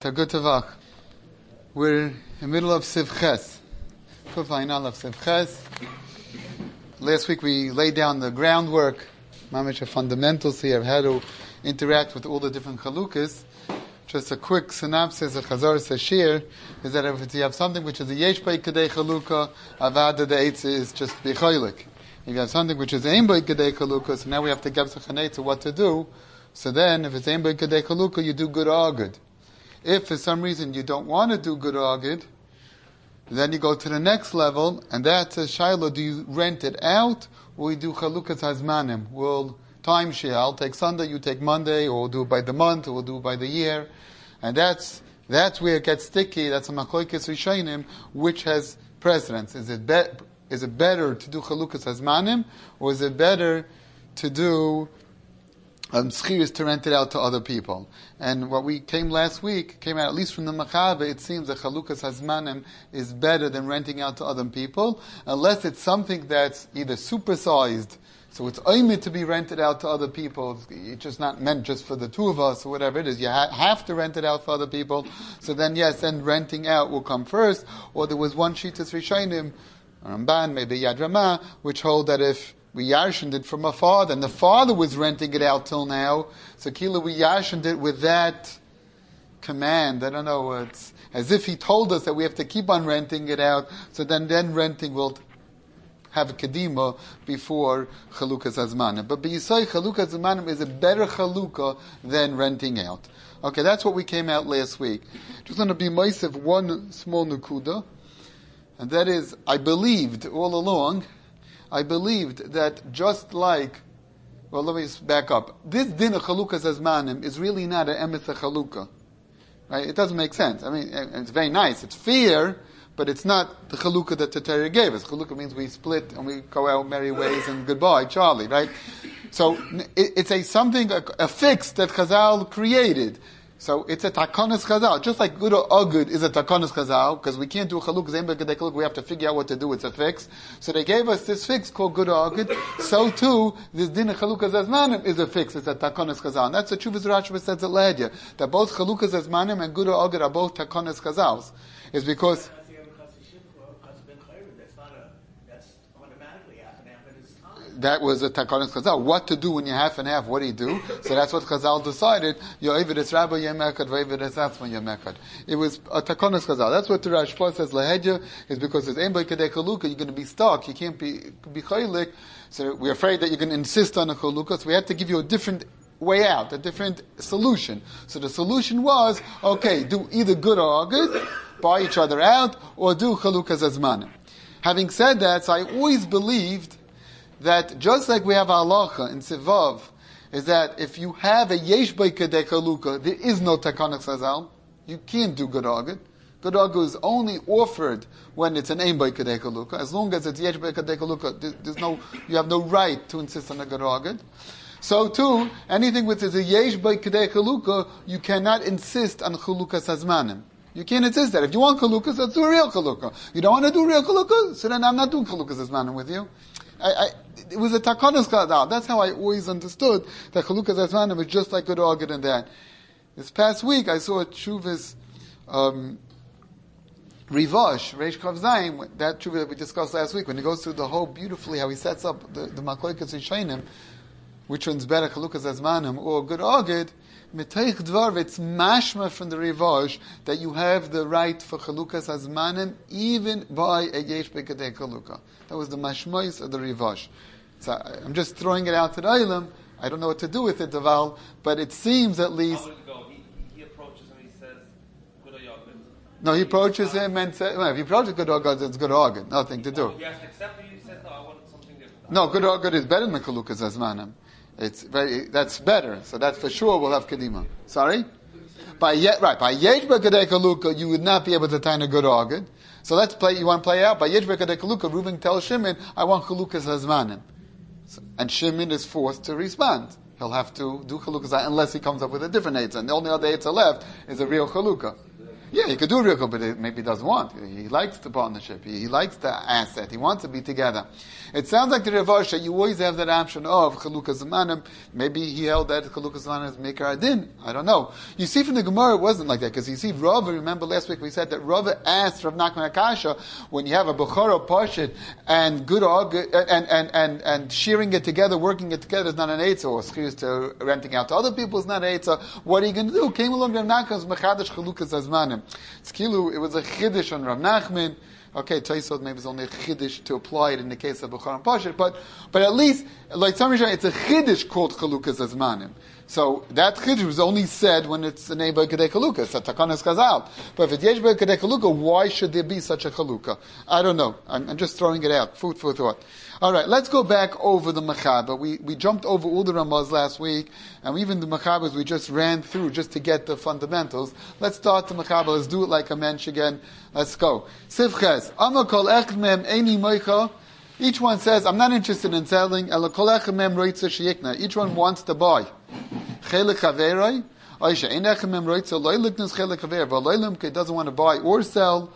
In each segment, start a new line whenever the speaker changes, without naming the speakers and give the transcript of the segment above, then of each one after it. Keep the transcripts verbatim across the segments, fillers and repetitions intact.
Tagutavach. We're in the middle of Siv Ches. Final of Siv Ches. Last week we laid down the groundwork, mamish fundamentals here of how to interact with all the different chalukas. Just a quick synopsis of Chazar Sashir is that if you have something which is a yesh by kadei chaluka, avada the eitz is just bicholik. If you have something which is aim by kadei chaluka, so now we have to give sechanei to what to do. So then, if it's aim by kadei chaluka, you do good or good. If for some reason you don't want to do good or good, then you go to the next level, and that's a shaila, do you rent it out, or you do chalukas hazmanim? We'll time share. I'll take Sunday, you take Monday, or we'll do it by the month, or we'll do it by the year. And that's that's where it gets sticky. That's a machlokes rishonim, which has precedence. Is it be, is it better to do chalukas hazmanim, or is it better to do Um, schiris to rent it out to other people? And what we came last week, came out at least from the Machabe, it seems that Chalukas Hazmanim is better than renting out to other people, unless it's something that's either supersized, so it's only to be rented out to other people, it's just not meant just for the two of us, or whatever it is, you ha- have to rent it out for other people, so then yes, then renting out will come first, or there was one Shitas Rishonim, Ramban, maybe Yad Ramah, which hold that if we yarshened it from a father, and the father was renting it out till now. So Kila, we yarshened it with that command. I don't know, it's as if he told us that we have to keep on renting it out. So then, then renting will have a kedima before chalukas hazmanim. But b'yisai chalukas hazmanim is a better chaluka than renting out. Okay, that's what we came out last week. Just going to be myself one small nukuda, and that is, I believed all along. I believed that just like, well, let me just back up. This din of chalukas hazmanim is really not an emes chaluka, right? It doesn't make sense. I mean, it's very nice. It's fair, but it's not the chaluka that the Torah gave us. Chaluka means we split and we go our merry ways and goodbye, Charlie, right? So it, it's a something, a, a fix that Chazal created. So it's a takonis chazal, just like good or agud is a takonis chazal, because we can't do a chaluk zayin b'kedei, we have to figure out what to do. It's a fix. So they gave us this fix called good or agud. So too, this din of chalukas hazmanim is a fix. It's a takonis chazal, and that's what Chuvas Rashba says at Lahedya, that both chalukas hazmanim and good or agud are both takonis chazals. Is because that was a takonis chazal. What to do when you're half and half? What do you do? So that's what Chazal decided. Yo'evid rabba yemekad, vo'evid atzma yemekad. It was a takonis chazal. That's what the Rashba says. Lahedya is because it's ein by kedei chaluka. You're going to be stuck. You can't be be chaylik. So we're afraid that you're going to insist on a chaluka. So we had to give you a different way out, a different solution. So the solution was, okay, do either good or good, buy each other out, or do chalukas hazmanim. Having said that, so I always believed that just like we have halacha in Sivav, is that if you have a yesh by kedei chaluka, there is no takonis chazal. You can't do good agud. Good agud is only offered when it's an aim by kedei chaluka. As long as it's yesh by kedei chaluka, there's no, you have no right to insist on a good agud. So too, anything which is a yesh by kedei chaluka, you cannot insist on chalukas hazmanim. You can't insist that. If you want chalukas, let's do a real chaluka. You don't want to do real chaluka, so then I'm not doing chalukas hazmanim with you. I, I, it was a takonis chazal. That's how I always understood that chalukas hazmanim is just like good agud and that. This past week, I saw Chuvas um, Rivash, Reish Kav Zayin, that Chuvah that we discussed last week, when he goes through the whole beautifully, how he sets up the, the machlokes rishonim, which one's better, chalukas hazmanim or good agud. Miteich dvar, it's mashma from the Rivash that you have the right for chalukas hazmanim even by a yesh b'kedei chaluka. That was the mashmois of the Rivash. So I'm just throwing it out to the Eilam. I don't know what to do with it, Deval, but it seems at least.
How would it go? He, he approaches him and he says, good or yogurt.
No, he approaches him and says, well, if he approaches good or good, it's good or good. Nothing to do.
Oh, yes, except he says, no, I wanted something different.
No, good or good is better than chalukas hazmanim. It's very, that's better. So that for sure will have kedima. Sorry? By ye, right, by yesh b'kedei chaluka, you would not be able to tie a good or good. So let's play, you want to play out? By yesh b'kedei chaluka, Reuben tells Shimon, I want chalukas hazmanim. So, and Shimon is forced to respond. He'll have to do chalukas unless he comes up with a different eitzah. And the only other eitzah left is a real chaluka. Yeah, he could do real good, but it maybe he doesn't want. He likes the partnership. He, he likes the asset. He wants to be together. It sounds like the Rav Arsha, you always have that option of Chalukah Zamanim. Maybe he held that Chalukah Zamanim is Meikar Adin. I don't know. You see from the Gemara, it wasn't like that, because you see Rava, remember last week we said that Rava asked Rav Nachman Akasha, when you have a Bukhara Pashit and good og- and, and, and, and shearing it together, working it together is not an Eitzah, or Schiyus to renting out to other people is not an Eitzah. What are you going to do? Came along Rav Nachman's Mechadash Chalukah Zamanim. It's kilu, it was a chiddush on Rav Nachman. Okay, Taisod maybe it's only a chiddush to apply it in the case of Bukhara and Pashit, but but at least like some reason it's a chiddush called Chalukas Azmanim. So that chiddush was only said when it's the name by Kedei Chaluka. It's a Takanas Chazal. But if it's Yesh by Kedei Chaluka, why should there be such a Chaluka? I don't know. I'm, I'm just throwing it out. Food for thought. All right, let's go back over the Machaba. We we jumped over all the Ramaz last week, and even the Machabas we just ran through just to get the fundamentals. Let's start the Machaba. Let's do it like a mensch again. Let's go. Sivches. Amakol echad mem eini moicha. Each one says, I'm not interested in selling. Elakol echad mem roitza sheyikna. Each one wants to buy. Chelik haveroi. Aisha ein echad mem roitza loy liknas chelik haver. V'loy limke doesn't want to buy or sell.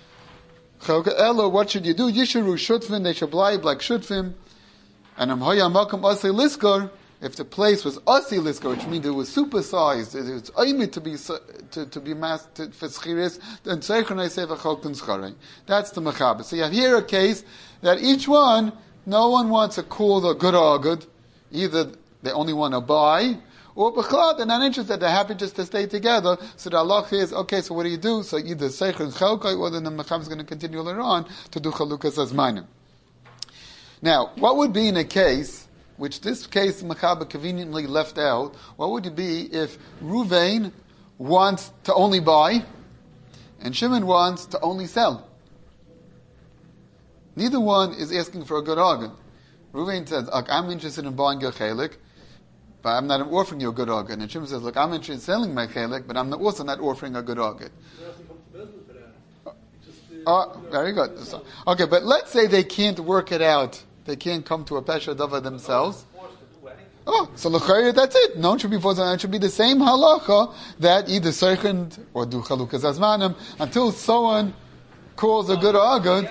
Elo, what should you do? Yisharu shutfin, they should blind like shutfim. And amhoya makam asay liskar, if the place was asay liskar, which means it was supersized, it was aiming to be to, to be masked for schiris, then tzeichon say v'chalkun scharei. That's the mechaba. So you have here a case that each one, no one wants to call the good or good. Either they only want to buy, or b'chlad, they're not interested, they're happy just to stay together. So the halach is, okay, so what do you do? So either Seicher and Chalkai, or then the Mecham is going to continue later on to do Chalukas Azmanim. Now, what would be in a case, which this case Mechaba conveniently left out, what would it be if Ruvain wants to only buy, and Shimon wants to only sell? Neither one is asking for a good argument. Ruvain says, I'm interested in buying your chelik, but I'm not offering you a good organ. And Shimon says, look, I'm interested in selling my chelik, but I'm not, also not offering a good organ. Oh, very good. So, okay, but let's say they can't work it out. They can't come to a pesha dava themselves. Oh, so l'chayr, that's it. No one should be forced. It should be the same halacha that either seichend or do chalukas azmanim until someone calls a good organ.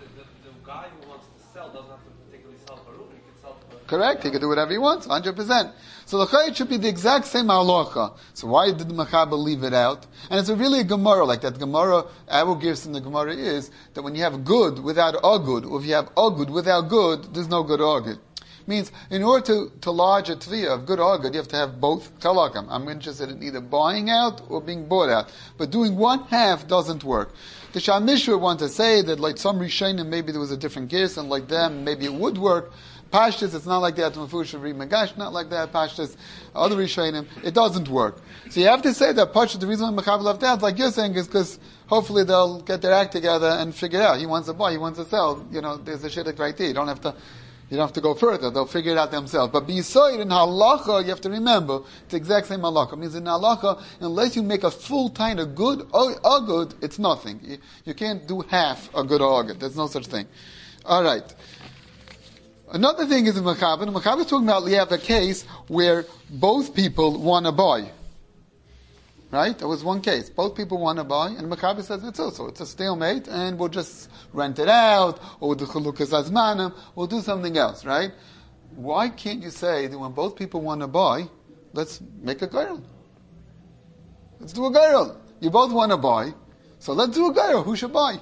Correct, he can do whatever he wants, one hundred percent. So the chayit should be the exact same halacha. So why did the Mechaba leave it out? And it's a really a Gemara like that. Gemara, our gives in the Gemara is that when you have good without a good, or if you have a good without good, there's no good or good. Means, in order to, to lodge a tviyah of good or good, you have to have both chalakam. I'm interested in either buying out or being bought out. But doing one half doesn't work. The Shamishra want to say that like some Rishonim, maybe there was a different case, and like them, maybe it would work. Pashtas, it's not like that. Mafush read Magash, not like that. Pashtas, other Rishonim, it doesn't work. So you have to say that Pashtas, the reason why Mechaba left out, like you're saying, is because hopefully they'll get their act together and figure it out. He wants to buy, he wants to sell. You know, there's a shidduch right there. You don't have to, you don't have to go further. They'll figure it out themselves. But besides, in halacha, you have to remember, it's the exact same halacha. It means in halacha, unless you make a full time a good or a good, it's nothing. You, you can't do half a good or a good. There's no such thing. All right. Another thing is in Mechaba. The Mechaba is talking about you have a case where both people want to buy. Right? There was one case. Both people want to buy, and Mechaba says it's also it's a stalemate, and we'll just rent it out, or we'll do chalukas azmanim, we'll do something else, right? Why can't you say that when both people want to buy, let's make a girl? Let's do a girl. You both want to buy, so let's do a girl. Who should buy?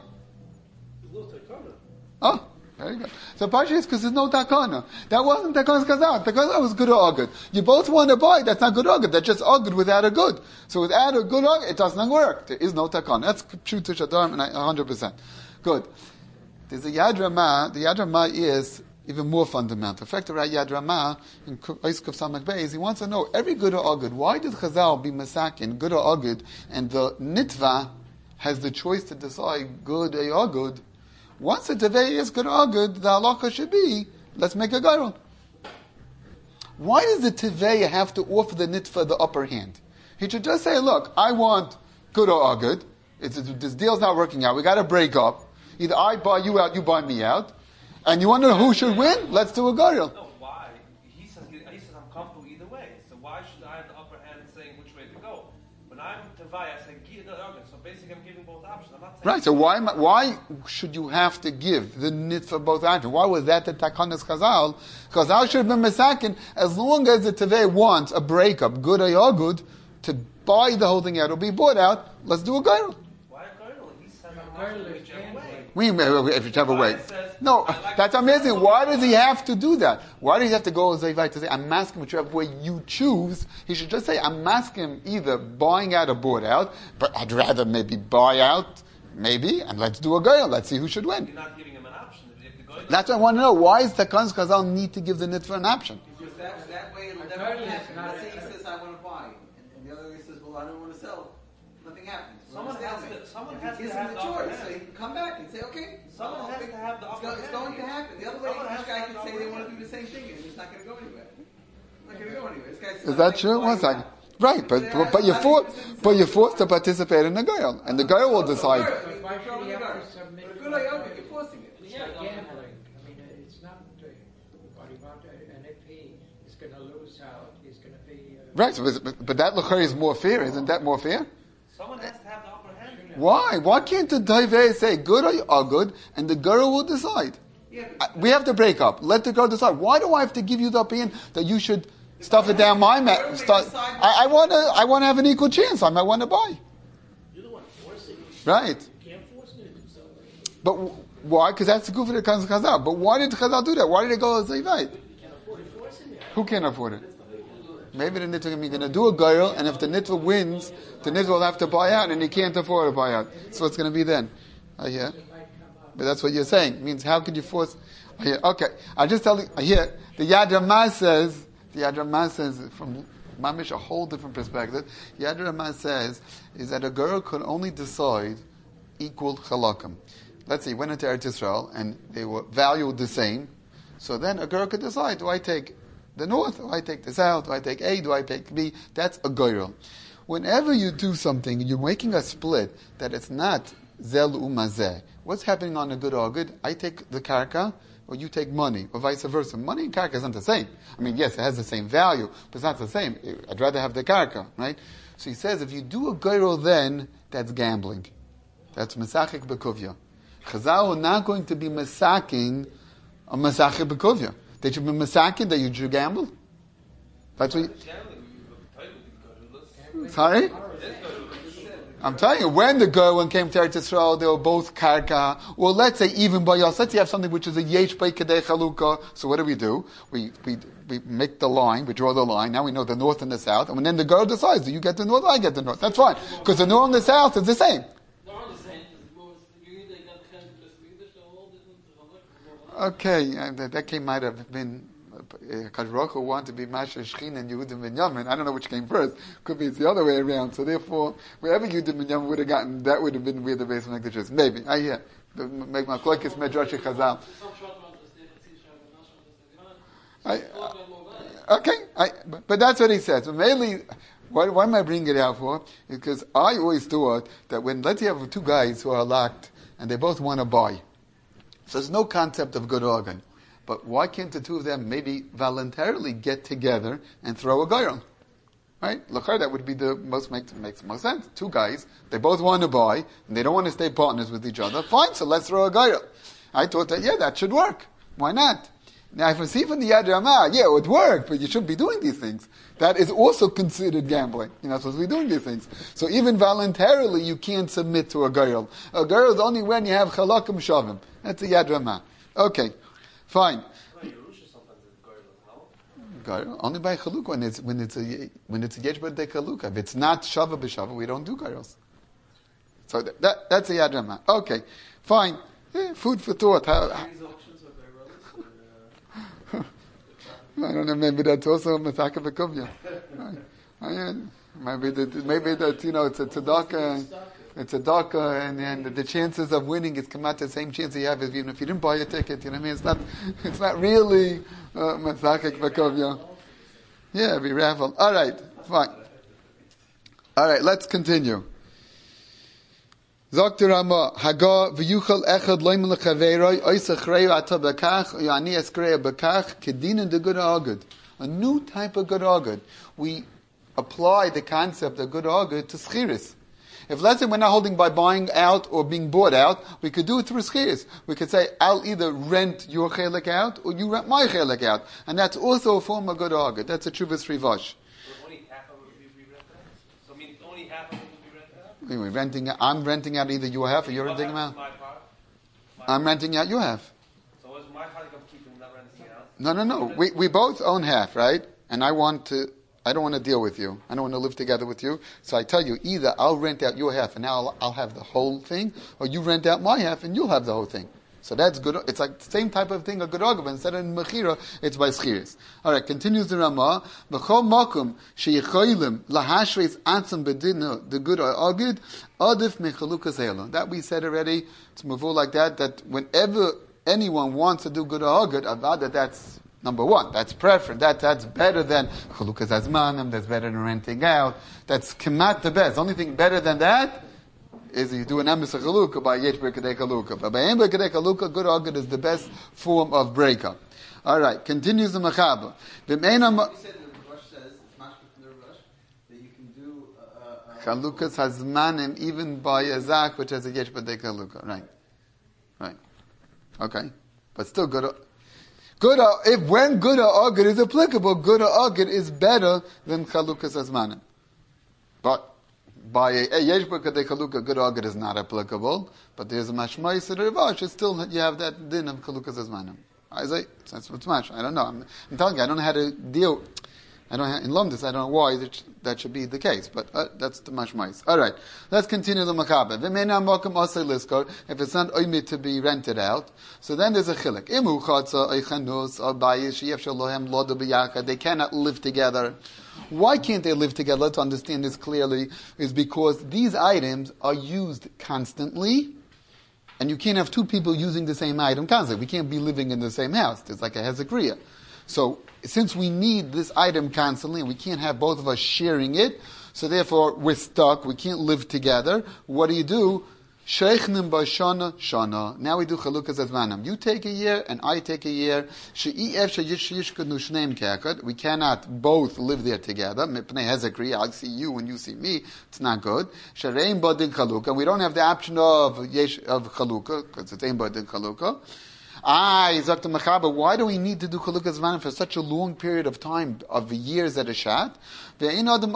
Oh. Very good. So Pasha is because there's no takana. That wasn't takana's kazan. Takana was good or good. You both want to buy, that's not good or good. That's just or good without a good. So without a good or it doesn't work. There is no takana. That's pshutu shadam and one hundred percent. Good. There's a Yad Ramah. The Yad Ramah is even more fundamental. The fact that Yad Ramah in Eiskuf Samak Beis, he wants to know every good or good. Why did Chazal be masakin good or good, and the nitva has the choice to decide good or good? Once the tevei is good or good, the halacha should be, let's make a girl. Why does the tevei have to offer the nitva the upper hand? He should just say, look, I want good or good. It's, this deal's not working out. We got to break up. Either I buy you out, you buy me out. And you want to know who should win? Let's do a girl.
No, why? He says, he says I'm comfortable either way. So why should I have the upper hand saying which way to go? When I'm tevei, I say, agud. So basically, I'm giving both options. I'm not saying
Right, so why am I- why should you have to give the nit for both options? Why was that the takanas Chazal? Chazal should have been mesakin as long as the Tevei wants a breakup, good or good, to buy the whole thing out or be bought out. Let's do a gairul.
why a girdle? He says I'm not going whichever way.
We whichever way.
Says,
No,
I like
that's
the
amazing.
first
Why
one.
does he have to do that? Why does he have to go Zayvai to say, I'm asking whichever way you choose? He should just say, I'm asking either buying out or bought out, but I'd rather maybe buy out, maybe, and let's do a girl. Let's see who should win.
You're not giving him an option. If the girdle-
That's what I want to know. Why does Takan's Chazal need to give the nitva an option?
Because that, that way it'll
A
never
girdle is
happen.
not
Let's say
a-
he says, I want to buy. And, and the other guy says, well, I don't want to sell. Nothing happens. We're
Someone
in a
has
stalemate.
to- someone
If
has
he
to
gives him
have
the
the upper
choice,
hand.
so he can come back and say, okay.
Someone
I'll
has
pick-
to have the
it's
upper
go- It's
hand
going to
here.
happen. The other way,
Someone has
each
to
guy
have
can
the
say
upper
they want to
hand.
do the same thing, and it's not going to go anywhere. It's not going to go anywhere. This guy's
Is that true? One second. Right, but but, but you're forced, but you're forced to participate in the girl, and the girl will decide.
But why should he have to submit
But a
to
good idea, you're forcing it.
It's like gambling. I mean, it's not uh, what he wants, and if he is going to lose out, he's going to be. Uh,
Right, so, but, but that l'chari is more fair, isn't that more fair?
Someone has to have the upper hand. here.
Why? Why can't the Daiveh say good or are good, and the girl will decide?
Yeah,
I-
but
We have to break up. Let the girl decide. Why do I have to give you the opinion that you should stuff it down my mat? Start, I, I want to. I want to have an equal chance. I might want to buy.
You're the one forcing it.
Right.
You can't force me to do something.
But w- why? Because that's the goof that comes Chazal. But why did Chazal do that? Why did they go Zayvite?
You can't afford it. Forcing it.
Who can afford it? Maybe the nitva is going to do a girl, and if the nitva wins, the nitva will have to buy out, and he can't afford to buy out. So what's going to be then? I hear. But that's what you're saying. It means how could you force? I hear. Okay, I'm just telling. I hear. The Yad Ramah says. The Yad Ramah says from Mamish a whole different perspective. Yad Ramah says is that a girl could only decide equal halakim. Let's say he went into Eretz Yisrael and they were valued the same. So then a girl could decide: do I take the north? Do I take the south? Do I take A? Do I take B? That's a girl. Whenever you do something, you're making a split that it's not zel umazeh. What's happening on a good or good? I take the karka, or you take money, or vice versa. Money and karka isn't the same. I mean, yes, it has the same value, but it's not the same. I'd rather have the karka, right? So he says, if you do a girl, then that's gambling. That's mesachik bekuvya. Chazal are not going to be mesaking a mesachik bekuvya. They should be mesaking that you should gamble. That's what. You, sorry. I'm telling you, when the Gerwin came to Eretz Yisrael, they were both karka. Well, let's say even by us. Let's say you have something which is a yesh by kadei chalukah. So what do we do? We we we make the line. We draw the line. Now we know the north and the south. And then the girl decides, do you get the north or I get the north? That's fine. Because the north and the south is the same.
They're all the same. It's more- you either got the kind of Swedish or all different.
Okay, uh, that, that came might have been Kajroch who wanted to be Masha Shechin and Yehudim Ben Yamin. I don't know which came first. Could be it's the other way around. So therefore, wherever Yehudim Ben Yamin would have gotten, that would have been where the base of Megdashis. Maybe. I hear. The- Make my klokis Medrash Chazal. I, okay, I, but, but that's what he says. So mainly, why, why am I bringing it out for? Because I always thought that when, let's say you have two guys who are locked and they both want to buy. So there's no concept of good organ. But why can't the two of them maybe voluntarily get together and throw a girl? Right? L'char, that would be the most, makes, makes the most sense. Two guys, they both want to buy, and they don't want to stay partners with each other. Fine, so let's throw a girl. I thought that, yeah, that should work. Why not? Now, if I see from the Yad Ramah, yeah, it would work, but you shouldn't be doing these things. That is also considered gambling. You're not supposed to be doing these things. So even voluntarily, you can't submit to a girl. A girl is only when you have chalakim shavim. That's the Yad Ramah. Okay, fine. Girl, only by chaluk when it's when it's a when it's a yesh b'dei chaluk. If it's not shava b'shava, we don't do girls. So that, that that's a Yad Ramah. Okay, fine. Eh, food for thought. How, how, I don't know. Maybe that's also a Masaka Bekuvya. Maybe that. Maybe that. You know, it's a tzedakah. It's a daka, and, and the chances of winning is come out the same chance you have even if you didn't buy a ticket. You know what I mean? It's not. It's not really uh, Masaka Bekuvya. Yeah, we raffle. All right, fine. All right, let's continue. Zokter Rama Haga v'yuchal echad loim lechaveiroi oisachrei ata bekach yani eskrei bekach kedinin de good agud. A new type of good agud. We apply the concept of good agud to schiris. If let's say we're not holding by buying out or being bought out, we could do it through schiris. We could say, I'll either rent your chelik out or you rent my chelik out. And that's also a form of good agud. That's a chuvas rivash.
Only half of it would be rented out? So, I mean, only half of it would be rented out?
Anyway, renting, I'm renting out either your half or you're renting them out.
My part? My
I'm renting out your half.
So it's my part I'm keeping, not renting out?
No, no, no. We, we both own half, right? And I want to, I don't want to deal with you. I don't want to live together with you. So I tell you, either I'll rent out your half and now I'll, I'll have the whole thing, or you rent out my half and you'll have the whole thing. So that's good. It's like the same type of thing, a good agud, but instead of in mechira, it's by schiris. Alright, continues the Ramah. V'chol makom sheyicholim lahashreis atzam bedinu, the good agud, adif mechalukas elo. That we said already, it's mavur like that, that whenever anyone wants to do good agud, avada, that's number one. That's preference. That, that's better than chalukas azmanim, that's better than renting out. That's kemat the best. The only thing better than that is you do an emes chalukah by yesh b'kedei chalukah. But by em b'kedei chalukah, good agud is the best form of breakup. All right, continues the mechaber. V'meina
You said the Rush says, it's mashma from the Rush, that you can do uh, uh,
chalukas hazmanim even by a zak which has a yesh b'kedei chalukah. Right, right, okay, but still good. Good if when good agud is applicable, good agud is better than chalukas hazmanim. But by a yesh b'kedei chalukah, good agud is not applicable, but there's a mashmais and a rivash. It's still you have that din of chalukas hazmanim. I say that's what's mash. I don't know. I'm, I'm telling you, I don't know how to deal. I don't have, in Lumdis. I don't know why that, that should be the case, but uh, that's the mashmais. All right, let's continue the makaber. V'meina mokum osay liskor. If it's not oimid to be rented out, so then there's a chilek. Imu chatza oichanus abayis sheyev shalohem lodu b'yachad. They cannot live together. Why can't they live together? Let's understand this clearly. Is because these items are used constantly, and you can't have two people using the same item constantly. We can't be living in the same house. There's like a hezekriya. So since we need this item constantly, and we can't have both of us sharing it, so therefore we're stuck. We can't live together. What do you do? Sheichnim b'shana shana. Now we do chalukas azmanam. You take a year and I take a year. We cannot both live there together. Mipnei hezekri. I see you when you see me. It's not good. Shareim badin chaluka. We don't have the option of yesh of chaluka because it's ein badin chaluka. Ah, Yizak Mechaber, why do we need to do chalukas zmanim for such a long period of time, of years at a shot? It's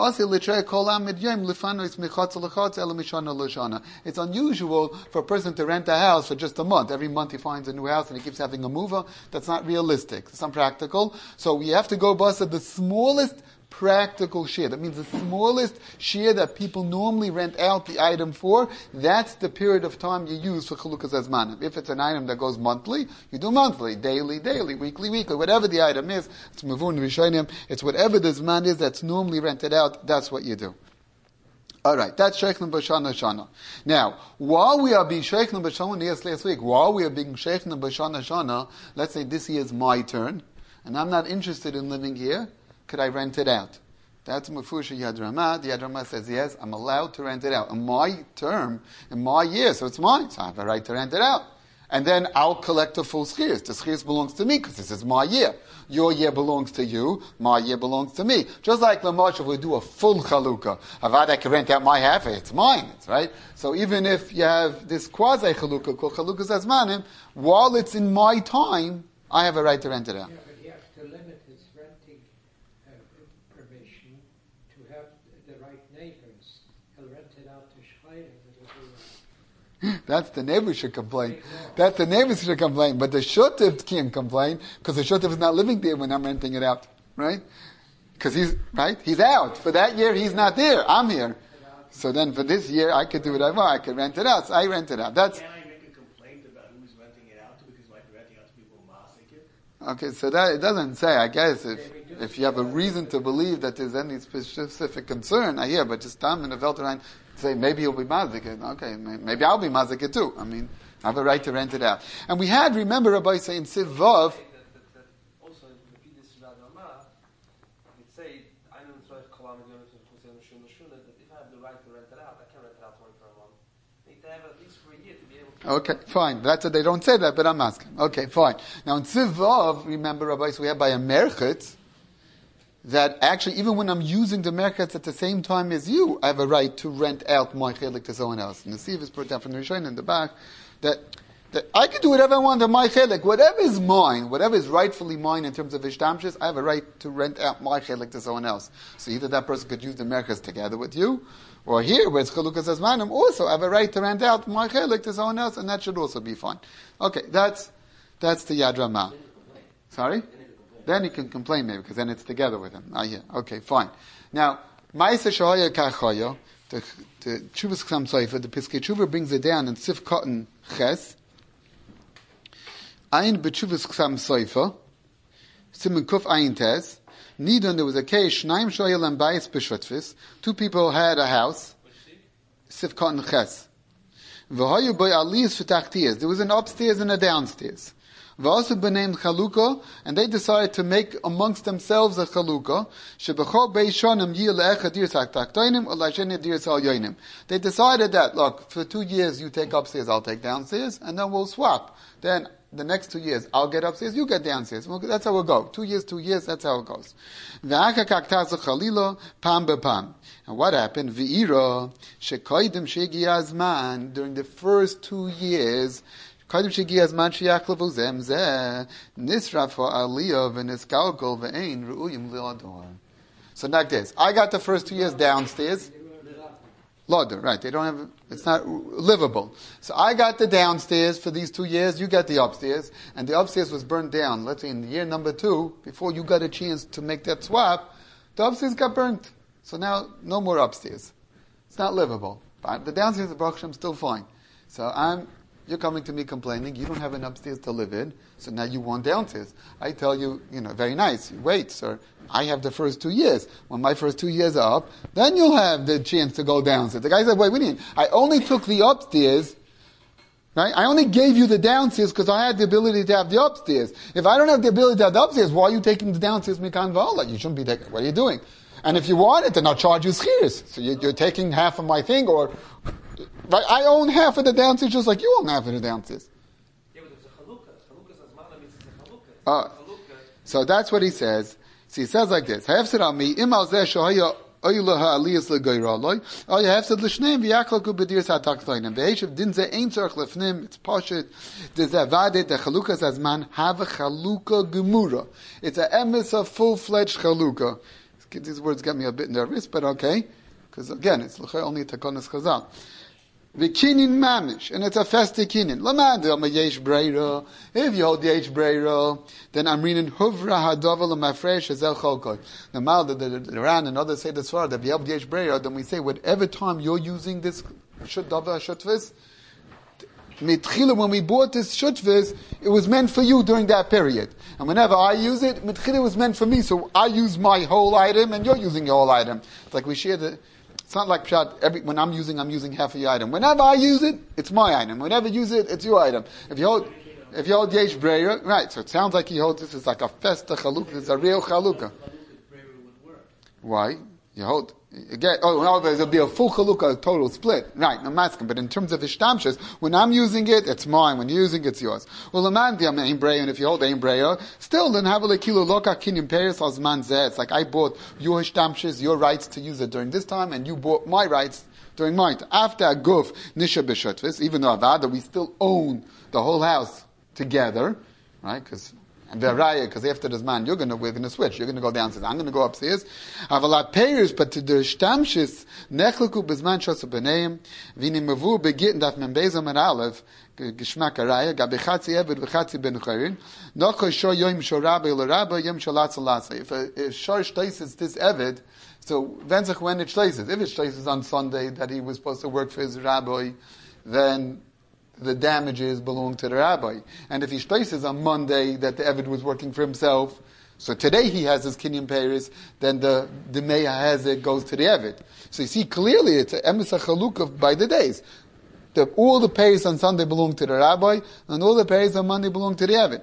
unusual for a person to rent a house for just a month. Every month he finds a new house and he keeps having a mover. That's not realistic. It's unpractical. So we have to go bust at the smallest practical share. That means the smallest share that people normally rent out the item for, that's the period of time you use for chalukas azmanim. If it's an item that goes monthly, you do monthly, daily, daily, weekly, weekly, whatever the item is. It's mavun rishonim. It's whatever the zman is that's normally rented out, that's what you do. Alright, that's Sheikhlim B'Shana Shana. Now, while we are being Sheikhlim B'Shana, yes, last week, while we are being Sheikhlim B'Shana Shana, let's say this year is my turn, and I'm not interested in living here, could I rent it out? That's Mufusha Yad Ramah. The Yad Ramah says, yes, I'm allowed to rent it out. In my term, in my year, so it's mine, so I have a right to rent it out. And then I'll collect the full schirs. The schirs belongs to me, because this is my year. Your year belongs to you, my year belongs to me. Just like Lamash, if we do a full chalukah, Avad, I can rent out my half, it's mine, it's right? So even if you have this quasi chalukah called chalukas azmanim, while it's in my time, I have a right to rent it out.
Yeah, but he has to limit his renting uh, permission to have the right neighbors. He'll rent it out to Shchayim.
That's the neighbor should complain. That the neighbors should complain, but the shotiv can't complain because the shotiv is not living there when I'm renting it out, right? Because he's right, he's out for that year. He's not there. I'm here. So then for this year, I could do what I want. I could rent it out. So I rent it out. That's.
Can I make a complaint about who's renting it out to because like renting out to people masik?
Okay, so that it doesn't say. I guess if if you have a reason to believe that there's any specific concern, I hear. But just Tam in the Velterine say maybe he'll be mazik. Okay, maybe I'll be mazik too. I mean, I have a right to rent it out. And we had, remember, Rabbi saying Sivav.
Also, if you this Rama, you'd say I don't try to call that if I have the right to rent it out, I can rent it out for a month. I need to have at least for a year to be able to.
Okay, fine. That's what they don't say that, but I'm asking. Okay, fine. Now in Sivav, remember, Rabbi, so we have by a merchet. that actually, even when I'm using the merkatz at the same time as you, I have a right to rent out my chelik to someone else. And the Siv is put down from the Rishon in the back, that, that I can do whatever I want on my chelik. Whatever is mine, whatever is rightfully mine in terms of ishtamshis, I have a right to rent out my chelik to someone else. So either that person could use the merkatz together with you, or here, where it's chalukas azmanim, also I have a right to rent out my chelik to someone else, and that should also be fine. Okay, that's, that's the Yad Ramah. Sorry? Then he can complain maybe, because then it's together with him. Ah, yeah. Okay, fine. Now, Ma'aseh Shahaya Kachoyo, the the Chuvas Ksam Soifa, the Piskei Tshuva brings it down in Sif Cotton Ches. Ayin B'Chuvas Ksam Soifa, Simon Kuf Ayin Tez. Nidon, there was a case, Shnaim Shoyel and Bayis B'Shutfis. Two people had a house. Sif Cotton Ches. V'hoyu Boy Aliyas V'Tachtiyas. There was an upstairs and a downstairs. V'asu b'named Chalukah, and they decided to make amongst themselves a Chalukah. Shebechol beishonim yil le'echad dirs ha'taktoinim, or la'sheni dirs ha'yoinim. They decided that, look, for two years you take upstairs, I'll take downstairs, and then we'll swap. Then, the next two years, I'll get upstairs, you get downstairs. Well, that's how we'll go. Two years, two years, that's how it goes. V'aka kaktazu chalila, pam bepam. And what happened? V'ira, shekoidim shegi azman, during the first two years, so like this, I got the first two years downstairs. Loder, right, they don't have, it's not livable. So I got the downstairs for these two years, you got the upstairs, and the upstairs was burned down. Let's say in the year number two, before you got a chance to make that swap, the upstairs got burnt. So now, no more upstairs. It's not livable. But the downstairs of Baruch Hashem still fine. So I'm, You're coming to me complaining, you don't have an upstairs to live in, so now you want downstairs. I tell you, you know, very nice, wait, sir, I have the first two years. When my first two years are up, then you'll have the chance to go downstairs. The guy said, wait, what do you mean? I only took the upstairs, right? I only gave you the downstairs because I had the ability to have the upstairs. If I don't have the ability to have the upstairs, why are you taking the downstairs mikan v'ala? You shouldn't be taking, what are you doing? And if you want it, then I'll charge you schirs. So you're, you're taking half of my thing, or... Right, I own half of the downstairs just like you own half of the downstairs.
Yeah, but it's a chalukah. Chalukah says, "Mana means it's a chalukah."
Uh, so that's what he says. So he says like this: "Hafsid al mi imal zeh shohaya oyulaha aliyas legoyraloi. Oh, you hafsid l'shneim v'yaklaku b'dirs hataktoinim. V'heshav din zeh ein tzarich lefnim. It's pashut. There's a vadet the chalukah says man have a chalukah gemura. It's a emes of full-fledged chalukah. These words get me a bit nervous, but okay, because again, it's only takonas chazal. V'kinin mamish, and it's a festi kinin. Lamad am a yesh breira. If you hold the yesh breira, then I'm reading huvra hadavel amafresh ezel cholkoi. The mal the the Ran and others say this far that if you hold the yesh breira, then we say whatever time you're using this shutdavar shutvis, mitchila when we bought this shutvis, it was meant for you during that period. And whenever I use it, mitchila was meant for me, so I use my whole item and you're using your whole item. It's like we share the. It's not like pshat, every, when I'm using, I'm using half of your item. Whenever I use it, it's my item. Whenever you use it, it's your item. If you hold, if you hold yesh breira, right, so it sounds like he holds this is like a festa chalukah, it's a real chalukah. Why? You hold, again, oh, no, there'll be a full chalukah, a total split. Right, no masking, but in terms of ishtamshas, when I'm using it, it's mine. When you're using it, it's yours. Well, the man, the aim breira, and if you hold aim breira, still, then have a kilo loka kinim peris as man zeh. It's like I bought your ishtamshas, your rights to use it during this time, and you bought my rights during my time. After a guf, nisha b'shutvis, even though avada, we still own the whole house together, right? Because and veraya, because after this man, you're gonna we're gonna switch. You're gonna go downstairs. I'm gonna go upstairs. I have a lot of payers, but to the shtamshis nechleku bezman shosu b'neim v'ini mavu begitten daf membezam and aleph geshmak araya gabechatzi eved v'chatzi ben chayrin nocho shor yoim shor rabbi l'rabbi yom sholatz l'asay. If a shor shtaises this eved, so venzach when it shtaises. If it shtaises on Sunday that he was supposed to work for his rabbi, then the damages belong to the rabbi. And if he places on Monday that the Eved was working for himself, so today he has his kinyan peiris, then the the meya has it goes to the Eved. So you see clearly it's an emes chalukah by the days. The, all the peiris on Sunday belong to the rabbi, and all the peiris on Monday belong to the Eved.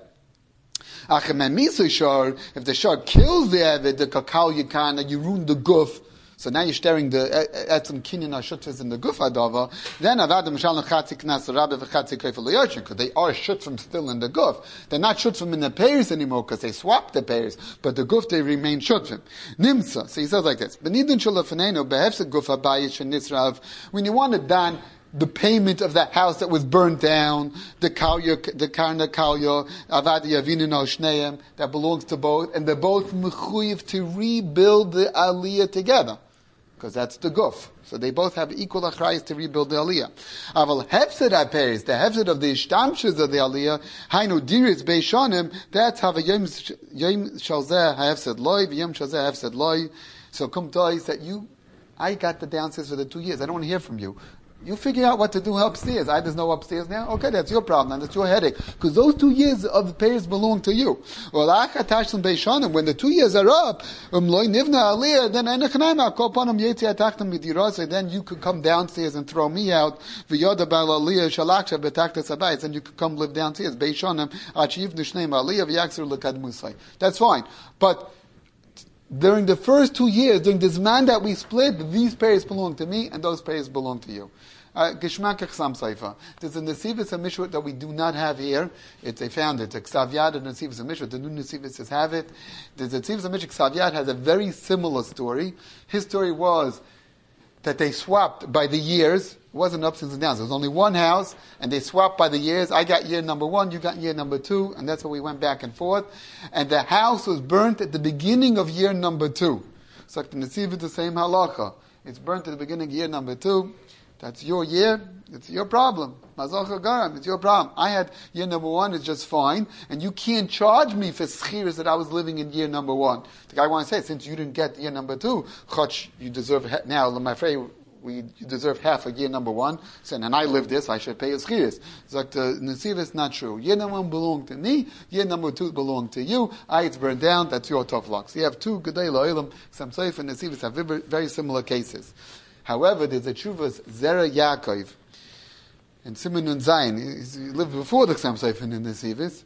If the shar kills the Eved, the kakao yikana, you ruin the guf. So now you're staring the etzem kinyan ashutas in the gufa dava. Then avadim shal nechatzi knas rabbe v'chatzi kreifel liyarchin, because they are shutzim still in the guf. They're not shutzim in the pairs anymore because they swapped the pairs, but the guf they remain shutzim. Nimsa. So he says like this: Benidin shalafenenu behefsed gufa bayis shenisrav. When you want to dan the payment of that house that was burned down, the kalya, the karna kalya, avad yavinu no shneim, that belongs to both, and they're both mechuyev to rebuild the aliyah together, because that's the guf. So they both have equal achrayis to rebuild the aliyah. Aval hefsed aperis, the hefsed of the ishtamshus of the aliyah, hainu diris beishonim, that's how a yom yom shalzeh hefsed loy, yom shalzeh hefsed loy. So come to us that you, I got the downstairs for the two years. I don't want to hear from you. You figure out what to do upstairs. I there's no upstairs now. Okay, that's your problem, and it's your headache. Because those two years of the payers belong to you. Well, when the two years are up, then then you could come downstairs and throw me out. Then you could come live downstairs. That's fine. But during the first two years, during this man that we split, these payers belong to me, and those payers belong to you. Geshmak Echsam Saifa. There's a Nesivus HaMishra that we do not have here. It's a found it. It's a Ksav Yad and Nesivus HaMishra. The new Nesivus have it. The Nesivus HaMishra Ksav Yad has a very similar story. His story was that they swapped by the years. It wasn't ups and downs. There was only one house, and they swapped by the years. I got year number one, you got year number two, and that's how we went back and forth. And the house was burnt at the beginning of year number two. So like the Nesivus, the same halacha. It's burnt at the beginning of year number two. That's your year. It's your problem. Mazocha garam. It's your problem. I had year number one. It's just fine. And you can't charge me for schiras that I was living in year number one. The guy wants to say, since you didn't get year number two, chotch, you deserve, ha- now, I'm afraid, we, you deserve half of year number one. So, and I lived this, I should pay a schiras. It's like the Nesivus is not true. Year number one belonged to me. Year number two belonged to you. I, it's burned down. That's your tough luck. So you have two Gedei La'ilam, Sam Seif and Nesivus have very, very similar cases. However, there's a Chuvas Zera Yaakov and Simon Nun Zayin. He lived before the Ksam Sefer in Nesivus.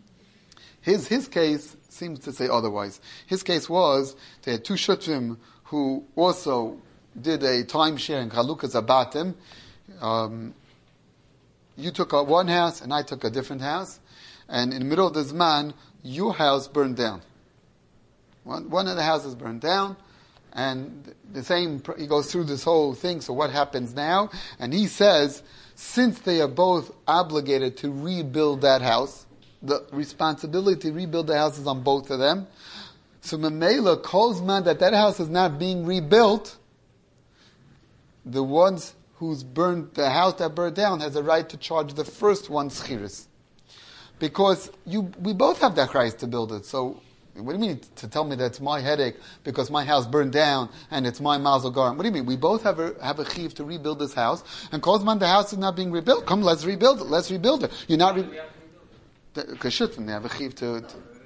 His his case seems to say otherwise. His case was they had two Shutrim who also did a timeshare in Chalukas Abatim. Um, you took a, one house and I took a different house, and in the middle of the Zman, your house burned down. One, one of the houses burned down. And the same, he goes through this whole thing, so what happens now? And he says, since they are both obligated to rebuild that house, the responsibility to rebuild the house is on both of them. So Memela calls man that that house is not being rebuilt. The ones who's burned, the house that burned down has a right to charge the first one schiris. Because you, we both have that right to build it, so what do you mean to tell me that it's my headache because my house burned down and it's my mazel garam? What do you mean? We both have a have a chiv to rebuild this house, and Kozman, the house is not being rebuilt. Come, let's rebuild it. Let's rebuild it. You're not rebuilding it. They have a chiv to. to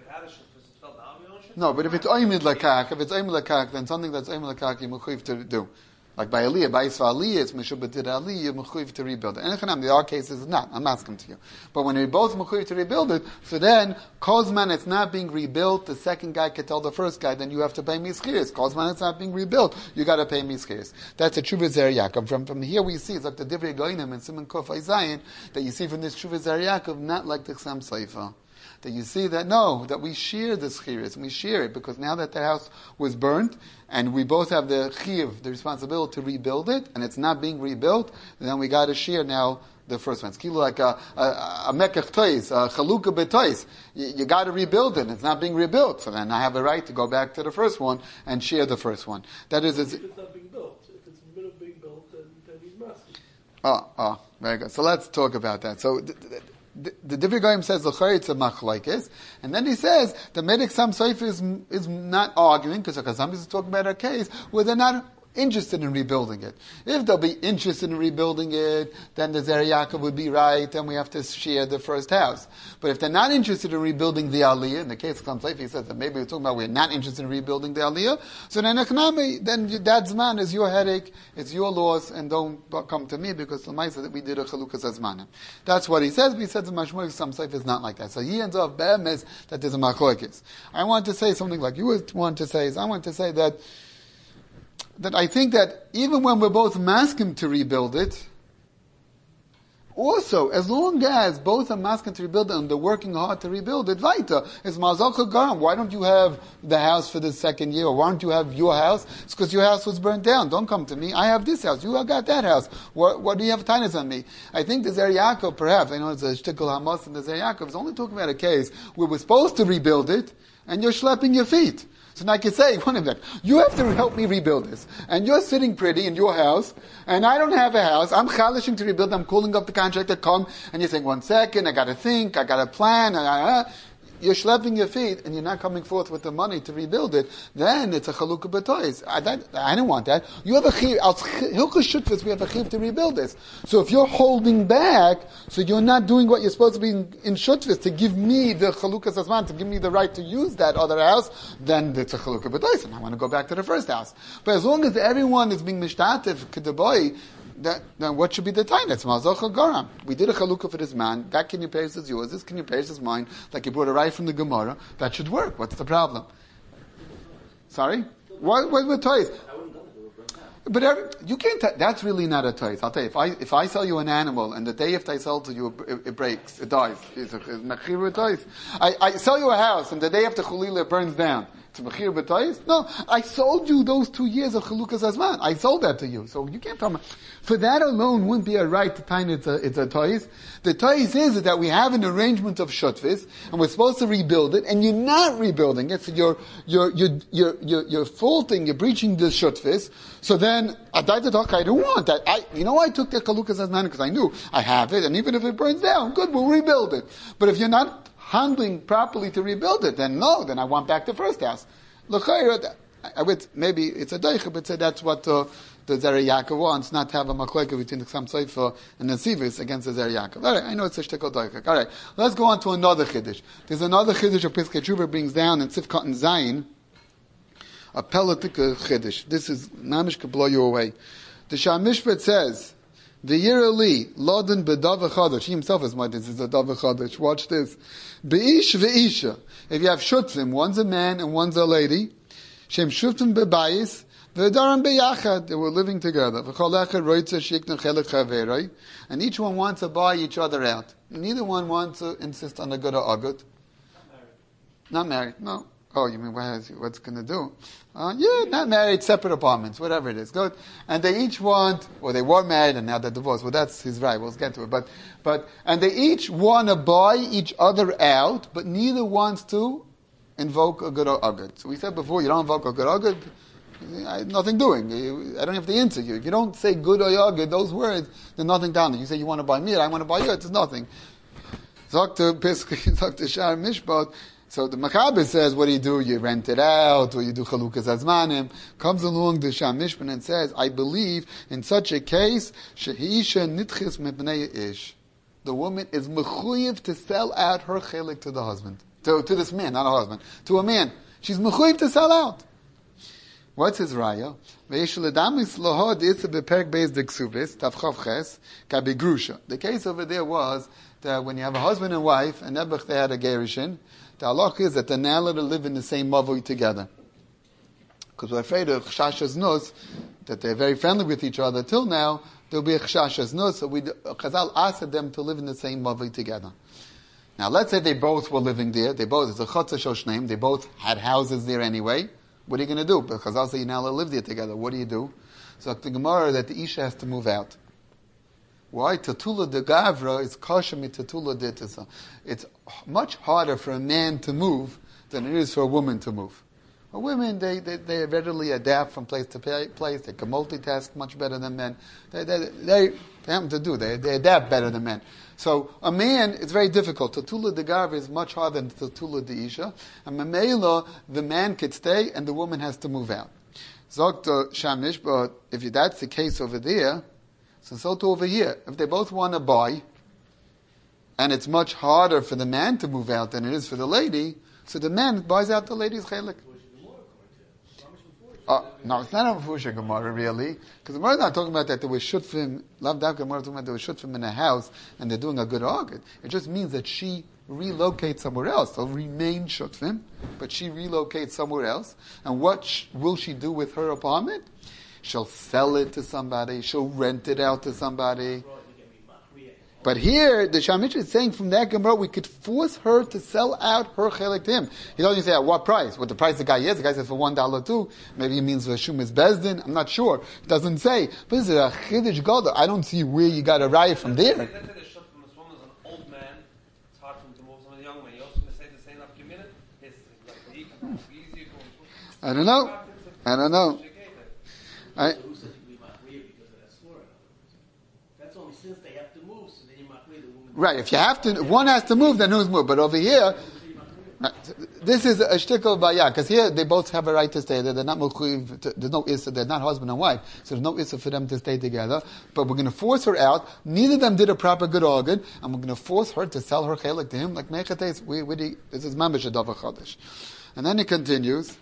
no, but if it's oimid lakak, if it's oimid lakak, then something that's oimid lakak, you chiv to do. Like by Aliyah, by Yisra Aliyah, it's Meshubatir Aliyah, Mechuyev to rebuild it. And in there are cases it's not. I'm asking to you. But when we both Mechuyev to rebuild it, so then, Kozman, it's not being rebuilt, the second guy can tell the first guy, then you have to pay me schiris. Kozman, it's not being rebuilt, you gotta pay me schiris. That's a Tshuva Zer Yaakov. From, from here we see, it's like the Divrei Goinim and Simon Kof Zayin, that you see from this Tshuva Zer Yaakov, not like the Chsam Seifa. That you see that, no, that we share the schiris, we share it, because now that the house was burnt, and we both have the chiv, the responsibility to rebuild it, and it's not being rebuilt, then we got to share now the first one. It's kind of like a, a, a mekach tois, a chaluka betois. You, you got to rebuild it, it's not being rebuilt, so then I have a right to go back to the first one and share the first one. That is,
if it's not being built, if it's in the middle of being built, then, then he's master.
Oh, oh, very good. So let's talk about that. So, th- th- The, the Divrei Goyim says l'chayr it's a machlokes, and then he says the Medek Sam Seif is is not arguing because the Chazam is talking about a case where they're not interested in rebuilding it. If they'll be interested in rebuilding it, then the Zer Yaakov would be right, and we have to share the first house. But if they're not interested in rebuilding the Aliyah, in the case of Sam Seif, he says that maybe we're talking about we're not interested in rebuilding the Aliyah, so then Echnami, then that Zman is your headache, it's your loss, and don't come to me because the Maisa that we did a Chalukas Azmanim. That's what he says, but he says the Mashmur Sam Seif is not like that. So he ends up be'emes that there's a machlokes. I want to say something like you want to say, is I want to say that that I think that even when we're both masking to rebuild it, also, as long as both are masking to rebuild it and they're working hard to rebuild it, weiter, it's mazalcha garam. Why don't you have the house for the second year? Or why don't you have your house? It's because your house was burned down. Don't come to me. I have this house. You got that house. What, what do you have tinus on me? I think the Zer Yaakov, perhaps, I know it's a shtickle hamas in the Zer Yaakov, is only talking about a case where we're supposed to rebuild it and you're schlepping your feet. So now I can say, one of them, you have to help me rebuild this. And you're sitting pretty in your house, and I don't have a house. I'm chalishing to rebuild. I'm calling up the contractor, come, and you're saying, one second, I gotta think, I gotta plan. Uh, uh, you're schlepping your feet, and you're not coming forth with the money to rebuild it. Then it's a chalukah b'tois. I, that, I don't want that. You have a chiv, hilchos shutfus, we have a chiv to rebuild this. So if you're holding back, so you're not doing what you're supposed to be in, in shutfus, to give me the chalukah sasman, to give me the right to use that other house, then it's a chalukah b'tois, and I want to go back to the first house. But as long as everyone is being mishtatev, kedaboy, That, then what should be the time? That's Mazocha Garam. We did a chalukah for this man. That can you pay is yours. This can you pay is mine. Like you brought it right from the Gemara. That should work. What's the problem? Sorry? What, what with toys? But every, you can't, t- that's really not a toys. I'll tell you, if I, if I sell you an animal and the day after I sell to you, it, it breaks, it dies. It's a, it's a toys. I, I sell you a house and the day after Chulila it burns down. It's a mechir b'tois? No, I sold you those two years of chalukas azman. I sold that to you. So you can't tell me. For that alone wouldn't be a right to time it's a, it's a tois. The tois is that we have an arrangement of shutvis, and we're supposed to rebuild it, and you're not rebuilding it, so you're, you're, you're, you're, you're, you're faulting, you're breaching the shutvis. So then, I died the talk, I don't want that. I, you know, I took the chalukas azman because I knew I have it, and even if it burns down, good, we'll rebuild it. But if you're not handling properly to rebuild it, then no, then I want back the first house. L'chayra, I would, maybe it's a deicha, but say that's what uh, the Zer Yaakov wants, not to have a machleka between the Chassam Sofer and the Sivis against the Zer Yaakov. Alright, I know it's a shtickle deicha. Alright, let's go on to another chiddush. There's another chiddush of Piskei Tshuva brings down in Sifkat and Zayin, a pelatik chiddush. This is, Namish could blow you away. The Shamishpat says, the Yirali, Loden Bedav Chodesh. He himself is my, this is a Dav Chodesh. Watch this. Beish ve'isha. If you have shutfim, one's a man and one's a lady. Shem shutfim bebayis. Ve'daram beyachad. They were living together. V'chol echad roitza shiknu chelik chaveroi. And each one wants to buy each other out. Neither one wants to insist on a good or a good. Not married. Not married, no. Oh, you mean, what is, what's going to do? Uh, yeah, not married, separate apartments, whatever it is. Good. And they each want, or they were married and now they're divorced. Well, that's his right. We'll get to it. But, but, and they each want to buy each other out, but neither wants to invoke a good or a good. So we said before, you don't invoke a good or a good, I have nothing doing. I don't have to answer you. If you don't say good or good, those words, there's nothing down there. You say you want to buy me, I want to buy you, it's nothing. Doctor Piskei, Doctor Shar Mishpat. So the Machaber says, what do you do? You rent it out, or you do chalukas azmanim. Comes along the Sham Mishpan and says, I believe in such a case, shehisha nitchis mepnei ish. The woman is mechuyev to sell out her chelik to the husband. To, to this man, not a husband. To a man. She's mechuyev to sell out. What's his raya? The case over there was that when you have a husband and wife, and Nebuch they had a gerushin, the halach is that they're not allowed to live in the same mavui together. Because we're afraid of chshashas nus, that they're very friendly with each other till now, there'll be a chshashas nus, so we, Chazal asked them to live in the same mavui together. Now let's say they both were living there, they both, it's a chotza shoshneim, they both had houses there anyway. What are you going to do? Because Chazal say you're not allowed to live there together. What do you do? So the Gemara that the Isha has to move out. Why? Tatula de Gavra is kosher mit Tatula de Tisa. It's much harder for a man to move than it is for a woman to move. Well, women, they, they, they readily adapt from place to place. They can multitask much better than men. They, they, they, they happen to do. They, they adapt better than men. So a man, it's very difficult. Tatula de Gavra is much harder than Tatula de Isha. And Mamela, the man could stay and the woman has to move out. Zokta Shamish, but if that's the case over there, so so too over here. If they both want to buy, and it's much harder for the man to move out than it is for the lady, so the man buys out the lady's chelik. Uh, no, it's not a Mefusha Gemara, really. Because the Gemara is not talking about that there was shutfim, Lav Davka Gemara is talking about there was shutfim in a house, and they're doing a good argument. It just means that she relocates somewhere else. They'll remain shutfim, but she relocates somewhere else. And what sh- will she do with her apartment? she'll sell it to somebody, she'll rent it out to somebody. But here, the Shamish is saying from that Gemara, we could force her to sell out her chelik to him. He doesn't say at what price, what the price the guy is. The guy says for one dollar too. Maybe he means for Shumis Bezdin. I'm not sure. It doesn't say. But this is a Chiddush Gadol. I don't see where you got a riot from there.
Let's say the shop from this woman is an old man. It's hard for him to move. Someone a young man. You also going to say the same after a minute? It's like he can easier to.
I don't know. I don't know. I,
So who says you can be machriya because of that swore? That's only since they have to move, so then you machriya the woman.
right. If you have to, one has to move, then who's move? But over here, this is a shtickle baya, because here they both have a right to stay there. They're not mukhiv, there's no issa, they're not husband and wife, so there's no issa for them to stay together. But we're going to force her out. Neither of them did a proper good organ, and we're going to force her to sell her chelik to him. Like mechates, we, we, this is mamish adav chodesh. And then he continues.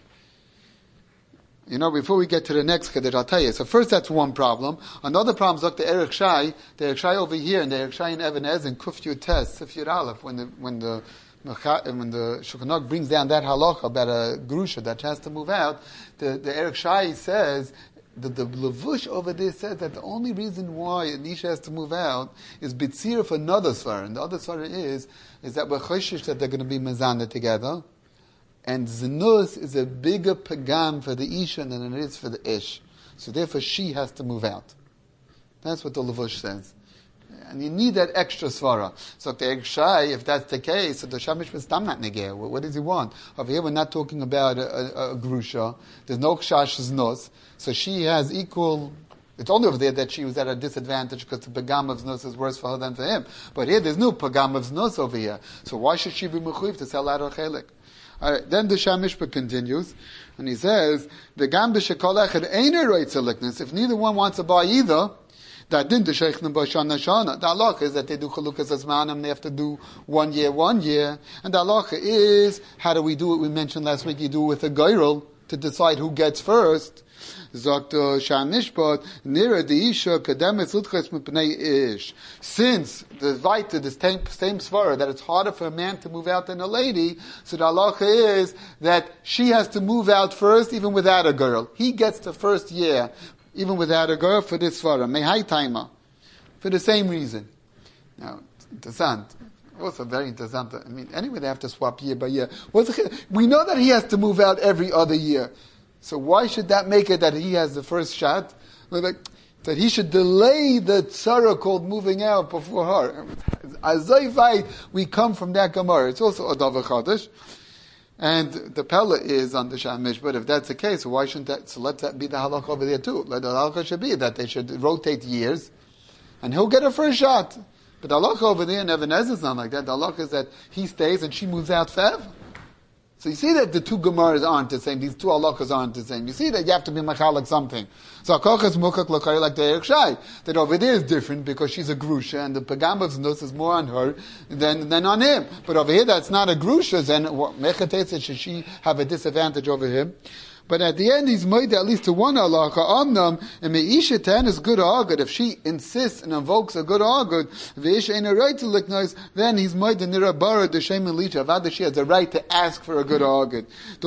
You know, before we get to the next chiddush, I'll tell you. So first, that's one problem. Another problem is, look, the Erech Shai, the Erech Shai over here, and the Erech Shai in Even Ezer, Kuf Yud Tes, Sif Yud Aleph, when the when the when the Shulchan Aruch brings down that halacha about a grusha that has to move out, the the Erech Shai says that the Levush over there says that the only reason why Anisha has to move out is bitzir for another svara, and the other svara is is that we're choshish that they're going to be mezana together. And zinus is a bigger pagam for the isha than it is for the ish. So therefore she has to move out. That's what the Levush says. And you need that extra svara. So the Ekshai, if that's the case, so the Shamish was tam not negeh. What does he want? Over here we're not talking about a, a, a grusha. There's no kshash znus. So she has equal... It's only over there that she was at a disadvantage because the pagam of znus is worse for her than for him. But here there's no pagam of znus over here. So why should she be mechuyev to sell out her chelik? All right, then the Shamishpa continues, and he says, "The gam b'shekol echad einer roitzelikness." If neither one wants to buy either, that din the sheichnim b'shana shana. The halacha is that they do chalukas azmanim. They have to do one year, one year, and the halacha is how do we do it? We mentioned last week. You do it with a geirel to decide who gets first. Zakto Shamishpat Nira Deisha Kademet Lutches Mipnei Ish. Since the right to the same same svara that it's harder for a man to move out than a lady, so the halacha is that she has to move out first, even without a girl. He gets the first year, even without a girl, for this svara. Mehai Taima, for the same reason. Now, interessant. Also very interesting. I mean, anyway, they have to swap year by year. What's the, we know that he has to move out every other year. So why should that make it that he has the first shot? Like, that he should delay the tzara called moving out before her. As I we come from that Gemara. It's also a davar chadash. And the Pella is on the Shamish, but if that's the case, why shouldn't that, so let that be the halakha over there too. Let the halakha should be that they should rotate years, and he'll get a first shot. But the halakha over there in Even Ezer is not like that. The halakha is that he stays and she moves out forever. So you see that the two Gemaras aren't the same. These two halachas aren't the same. You see that you have to be machalik something. So Akochas Mukak Lakari like the Erech Shai. That over there is different because she's a grusha and the Pagam of Znus is more on her than, than on him. But over here that's not a grusha, then Mechatet should she have a disadvantage over him? But at the end, he's made at least to one halacha. Omnam and meisha ten is good agud. If she insists and invokes a good agud, veisha ain't a right to liknois, then he's made the nirabara the shem and licha. Avada she has a right to ask for a good agud.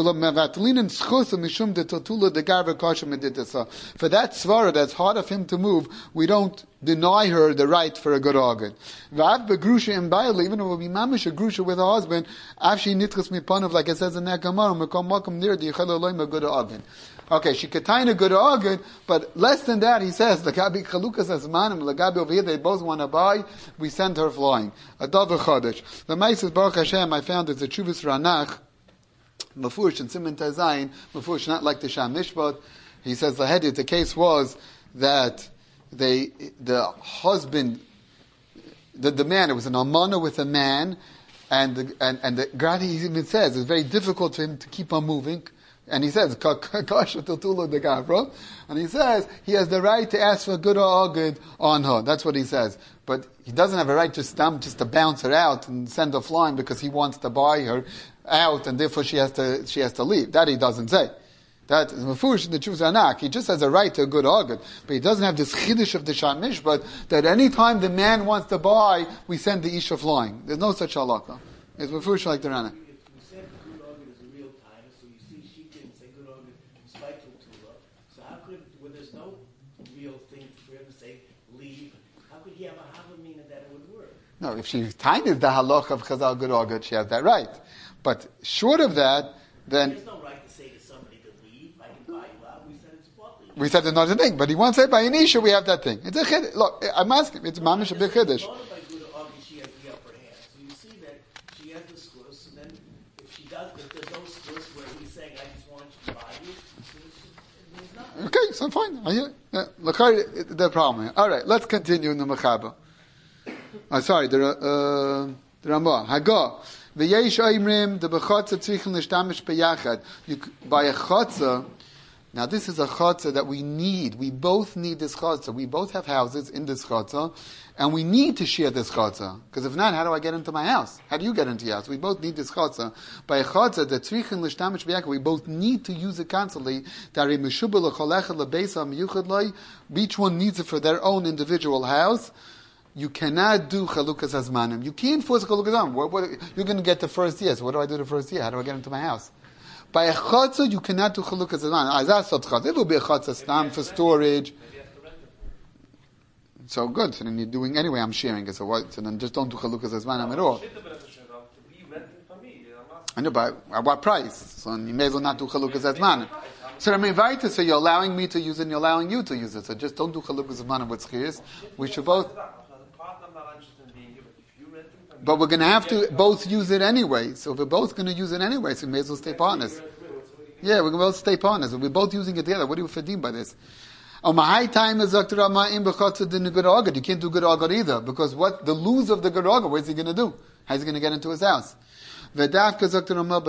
For that svara that's hard of him to move, we don't deny her the right for a good agud. Vav begrusha in Baile, even if it will be mamish a grusha with a husband, afshi nitchas mipanov, like it says in that Gemara, mekom makom near the yichel aloim a good agud. Okay, she could tie a good agud, but less than that, he says, lagabi chalukas asmanim, lagabi over here, they both want to buy, we send her flying. A davar chodesh. The Maisis Baruch Hashem, I found it's a Chuvas Ranach, Mafurish and Siman Tazayin, Mafurish not like the Sham Mishpat. He says the head, the case was that they, the husband, the, the man, it was an almana with a man, and the, and, and the Grati even says it's very difficult for him to keep on moving. And he says, and he says he has the right to ask for good or good on her. That's what he says. But he doesn't have a right to stamp, just to bounce her out and send her flying because he wants to buy her out, and therefore she has to she has to leave. That he doesn't say. That is mafurish in the Chuvas Ranach. He just has a right to a good agud, but he doesn't have this chiddush of the Sham Mishpat that any time the man wants to buy, we send the isha flying. There's no such halakha. It's mafurish like the Ranach.
We said good agud is a real time, so you see she didn't say good agud in spite of Tula. So how could, when there's no Taina that it would work.
No, if she tinies the halacha of Chazal good or good, she has that right. But short of that, then
There's no right to say to somebody to leave. I can buy you out. We said it's partly.
we said there's not a thing. But he wants to say by an isha we have that thing. It's a chiddush. Look, I'm asking. It's mamish a big chiddush.
By Guda Agi, she has the upper hand. So you see that she has the schus, and then if she does, if there's no schus where he's saying, I just want you to buy you, it means nothing.
Okay, so fine. I hear. Yeah, look, the problem here. All right, let's continue in the Mechaba. Oh, sorry, the uh, the Ramah Hago. V'yesh oimrim the bechotza tzrichen l'shtamish beyachad. By a chotza. Now this is a chotza that we need. We both need this chotza. We both have houses in this chotza, and we need to share this chotza. Because if not, how do I get into my house? How do you get into your house? We both need this chotza. By a chotza, the tzrichen l'shtamish beyachad, we both need to use it constantly. Dari meshubah l'cholecha l'beisa miyuchad loy. Each one needs it for their own individual house. You cannot do chalukas hazmanim. You can't force chalukas hazmanim. What, what, you're going to get the first year. So what do I do the first year? How do I get into my house? By a chatzah, you cannot do chalukas hazmanim. It will be a chatzah stam for storage. So good. So then you're doing anyway. I'm sharing it. So what? So then just don't do chalukas hazmanim at all. I know, but at what price? So you may as well not do chalukas hazmanim. So I'm invited. So you're allowing me to use it, and you're allowing you to use it. So just don't do chalukas hazmanim with schiyas. We should both. But we're going to have to both use it anyway. So if we're both going to use it anyway, so we may as well stay partners. Yeah, we're going to both stay partners. If we're both using it together, what do you fedim by this? On my high time is Doctor Rama in Bechotza din good agad. You can't do good agad either, because what the lose of the good agad, what is he going to do? How's he going to get into his house? Either we're talking about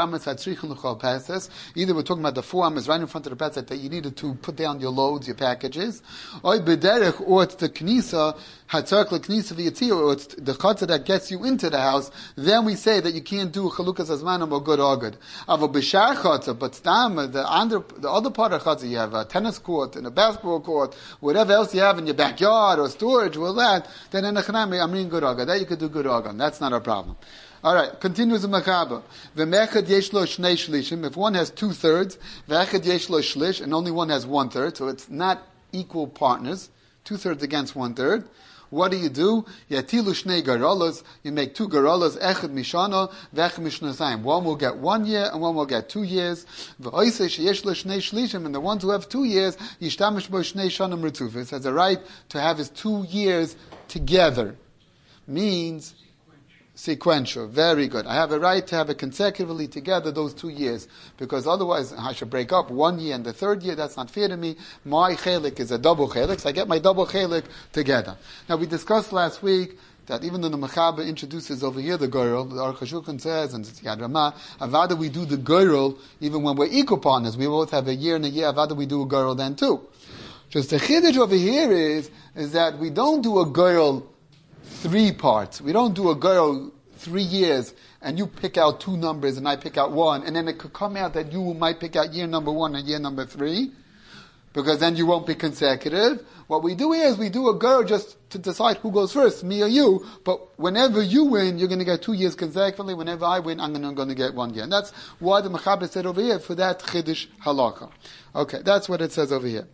the four amas right in front of the pesach that you needed to put down your loads, your packages, or it's the knisa, or it's the chatzah that gets you into the house. Then we say that you can't do chalukas hazmanim or good agad. But stam, the other, the other part of chatzah, you have a tennis court and a basketball court, whatever else you have in your backyard or storage, all that. Then in the chanami, I'm reading good agad. That you could do good agad. That's not a problem. All right, continues the Mechaba. V'mechad yesh lo shnei shlishim. If one has two thirds, v'echad yesh lo shlish, and only one has one third, so it's not equal partners. Two thirds against one third. What do you do? Yatilu shnei garolas. You make two garolas. Echad mishana, v'echad mishnasayim. One will get one year, and one will get two years. V'oisei sheyesh lo shnei shlishim, and the ones who have two years, yishtamish bo shnei shanim ritufis, has a right to have his two years together. Means sequential. Very good. I have a right to have it consecutively together those two years, because otherwise I should break up one year and the third year. That's not fair to me. My chelik is a double chelik, so I get my double chelik together. Now we discussed last week that even though the Mechaba introduces over here the girl, the Aruch HaShulchan says, and Yad Ramah, avada we do the girl even when we're equal partners. We both have a year and a year. Avada we do a girl then too. Just the chiddush over here is is that we don't do a girl three parts. We don't do a girl three years and you pick out two numbers and I pick out one, and then it could come out that you might pick out year number one and year number three, because then you won't be consecutive. What we do here is we do a girl just to decide who goes first, me or you, but whenever you win, you're going to get two years consecutively. Whenever I win, I'm going to get one year. And that's why the Mechaber said over here, for that Chiddush Halakha. Okay, that's what it says over here.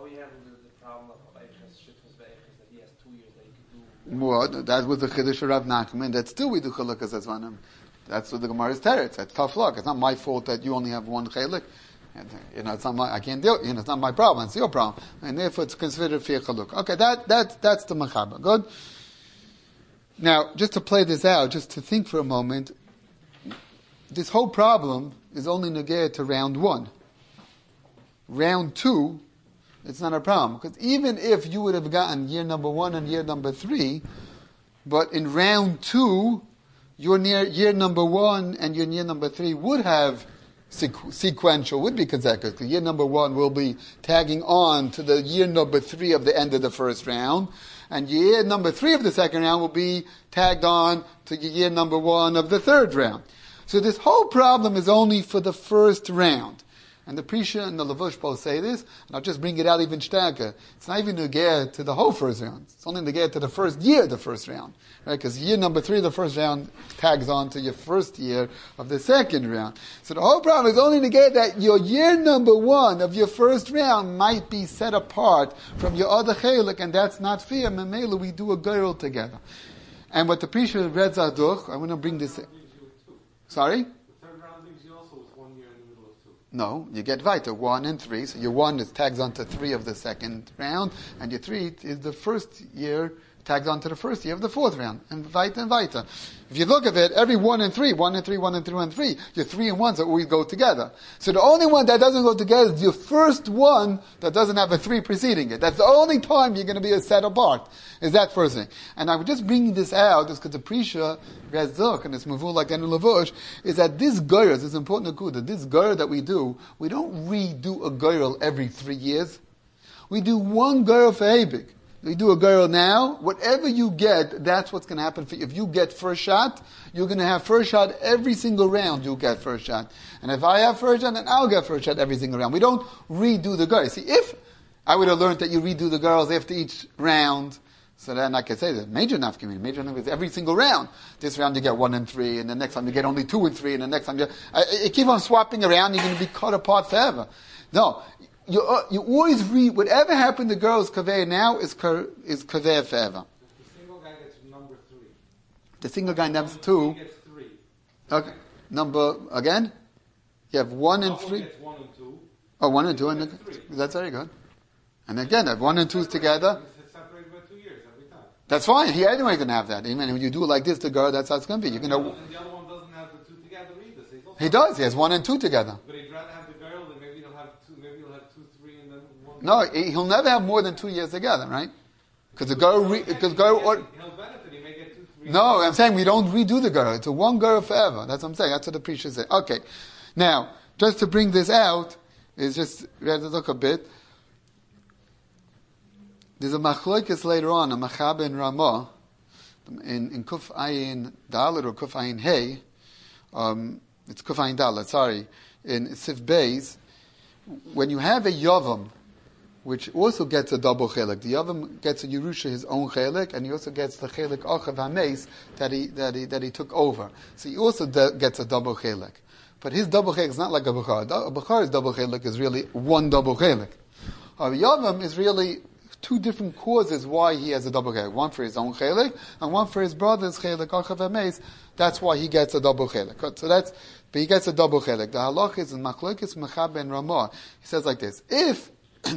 Well, that was the Chiddush of Rav Nachman. That still we do chalukas hazmanim. That's what the Gemara is teretz. It's tough luck. It's not my fault that you only have one chelik. You know, it's not my. I can't deal. You know, it's not my problem. It's your problem, and therefore it's considered fear chaluk. Okay, that that that's the Mechaba. Good. Now, just to play this out, just to think for a moment, this whole problem is only negate to round one. Round two, it's not a problem. Because even if you would have gotten year number one and year number three, but in round two, your near year number one and your year number three would have sequ- sequential, would be consecutive. Because year number one will be tagging on to the year number three of the end of the first round. And year number three of the second round will be tagged on to year number one of the third round. So this whole problem is only for the first round. And the Prisha and the Lavush both say this, and I'll just bring it out even stärker. It's not even negay to the whole first round. It's only negay to the first year of the first round. Right? Because year number three of the first round tags on to your first year of the second round. So the whole problem is only negay that your year number one of your first round might be set apart from your other chelik, and that's not fair. Memela, we do a girl together. And what the Prisha read Zaduch, I want to bring this in. Sorry? No, you get weiter, one and three. So your one is tags onto three of the second round, and your three is the first year tags onto the first year of the fourth round, and weiter and weiter. If you look at it, every one and three, one and three, one and three, one and three, your three and ones always go together. So the only one that doesn't go together is your first one that doesn't have a three preceding it. That's the only time you're going to be set apart, is that first thing. And I would just bring this out, just because the Prisha, Rezduk, and it's Mavul like Enu Lavush, is that this Goyr, this important Nakuda, this Goyr that we do, we don't redo a Goyr every three years. We do one Goyr for Hebig. We do a girl now, whatever you get, that's what's going to happen for you. If you get first shot, you're going to have first shot every single round you'll get first shot. And if I have first shot, then I'll get first shot every single round. We don't redo the girls. See, if I would have learned that you redo the girls after each round, so then I could say that major nafkamina, major nafkamina is every single round. This round you get one and three, and the next time you get only two and three, and the next time you, I, I keep on swapping around, you're going to be cut apart forever. No. You, uh, you always read, whatever happened to girls kaveh now is is kaveh forever.
The single guy gets number three.
The single guy number two.
He gets three.
Okay. Number, again? You have one and
Double
three.
Gets one and two.
Oh, one and two. And the, that's very good. And again, if one and two is together.
It's separated by two years every time.
That's fine. He anyway going to have that. Even when you do it like this, the girl, that's how it's going to be. You're going to.
And the other one doesn't have the two together either. So he's also
He does. He has one and two together.
But he'd rather have the girl, then maybe he'll have two, maybe he'll have two, three, and then one.
No, he- he'll never have more than two years together, right? Because the girl, because girl, or,
He'll benefit. He may get two, three.
no, I'm saying we don't redo the girl. It's a one girl forever. That's what I'm saying. That's what the preacher said. Okay. Now, just to bring this out, is just, we have to look a bit. There's a machlokes later on, a Machab and Ramah, in, in Kuf Ayin Dalet or Kuf Ayin Hey, um, it's Kuf Ayin Dalet, sorry, in Sif Beis, when you have a Yavam, which also gets a double chelik. The Yavam gets a Yerusha, his own chelik, and he also gets the chelik Achav HaMeis that he, that he, that he took over. So he also de- gets a double chelik. But his double chelik is not like a Bechar. A Bechar's double chelik is really one double chelik. A Yavam is really two different causes why he has a double chelik. One for his own chelik, and one for his brother's chelik, Achav HaMeis. That's why he gets a double chelik. So that's, but he gets a double chelik. The halach is in Machlokes Mechab and Ramah. He says like this: if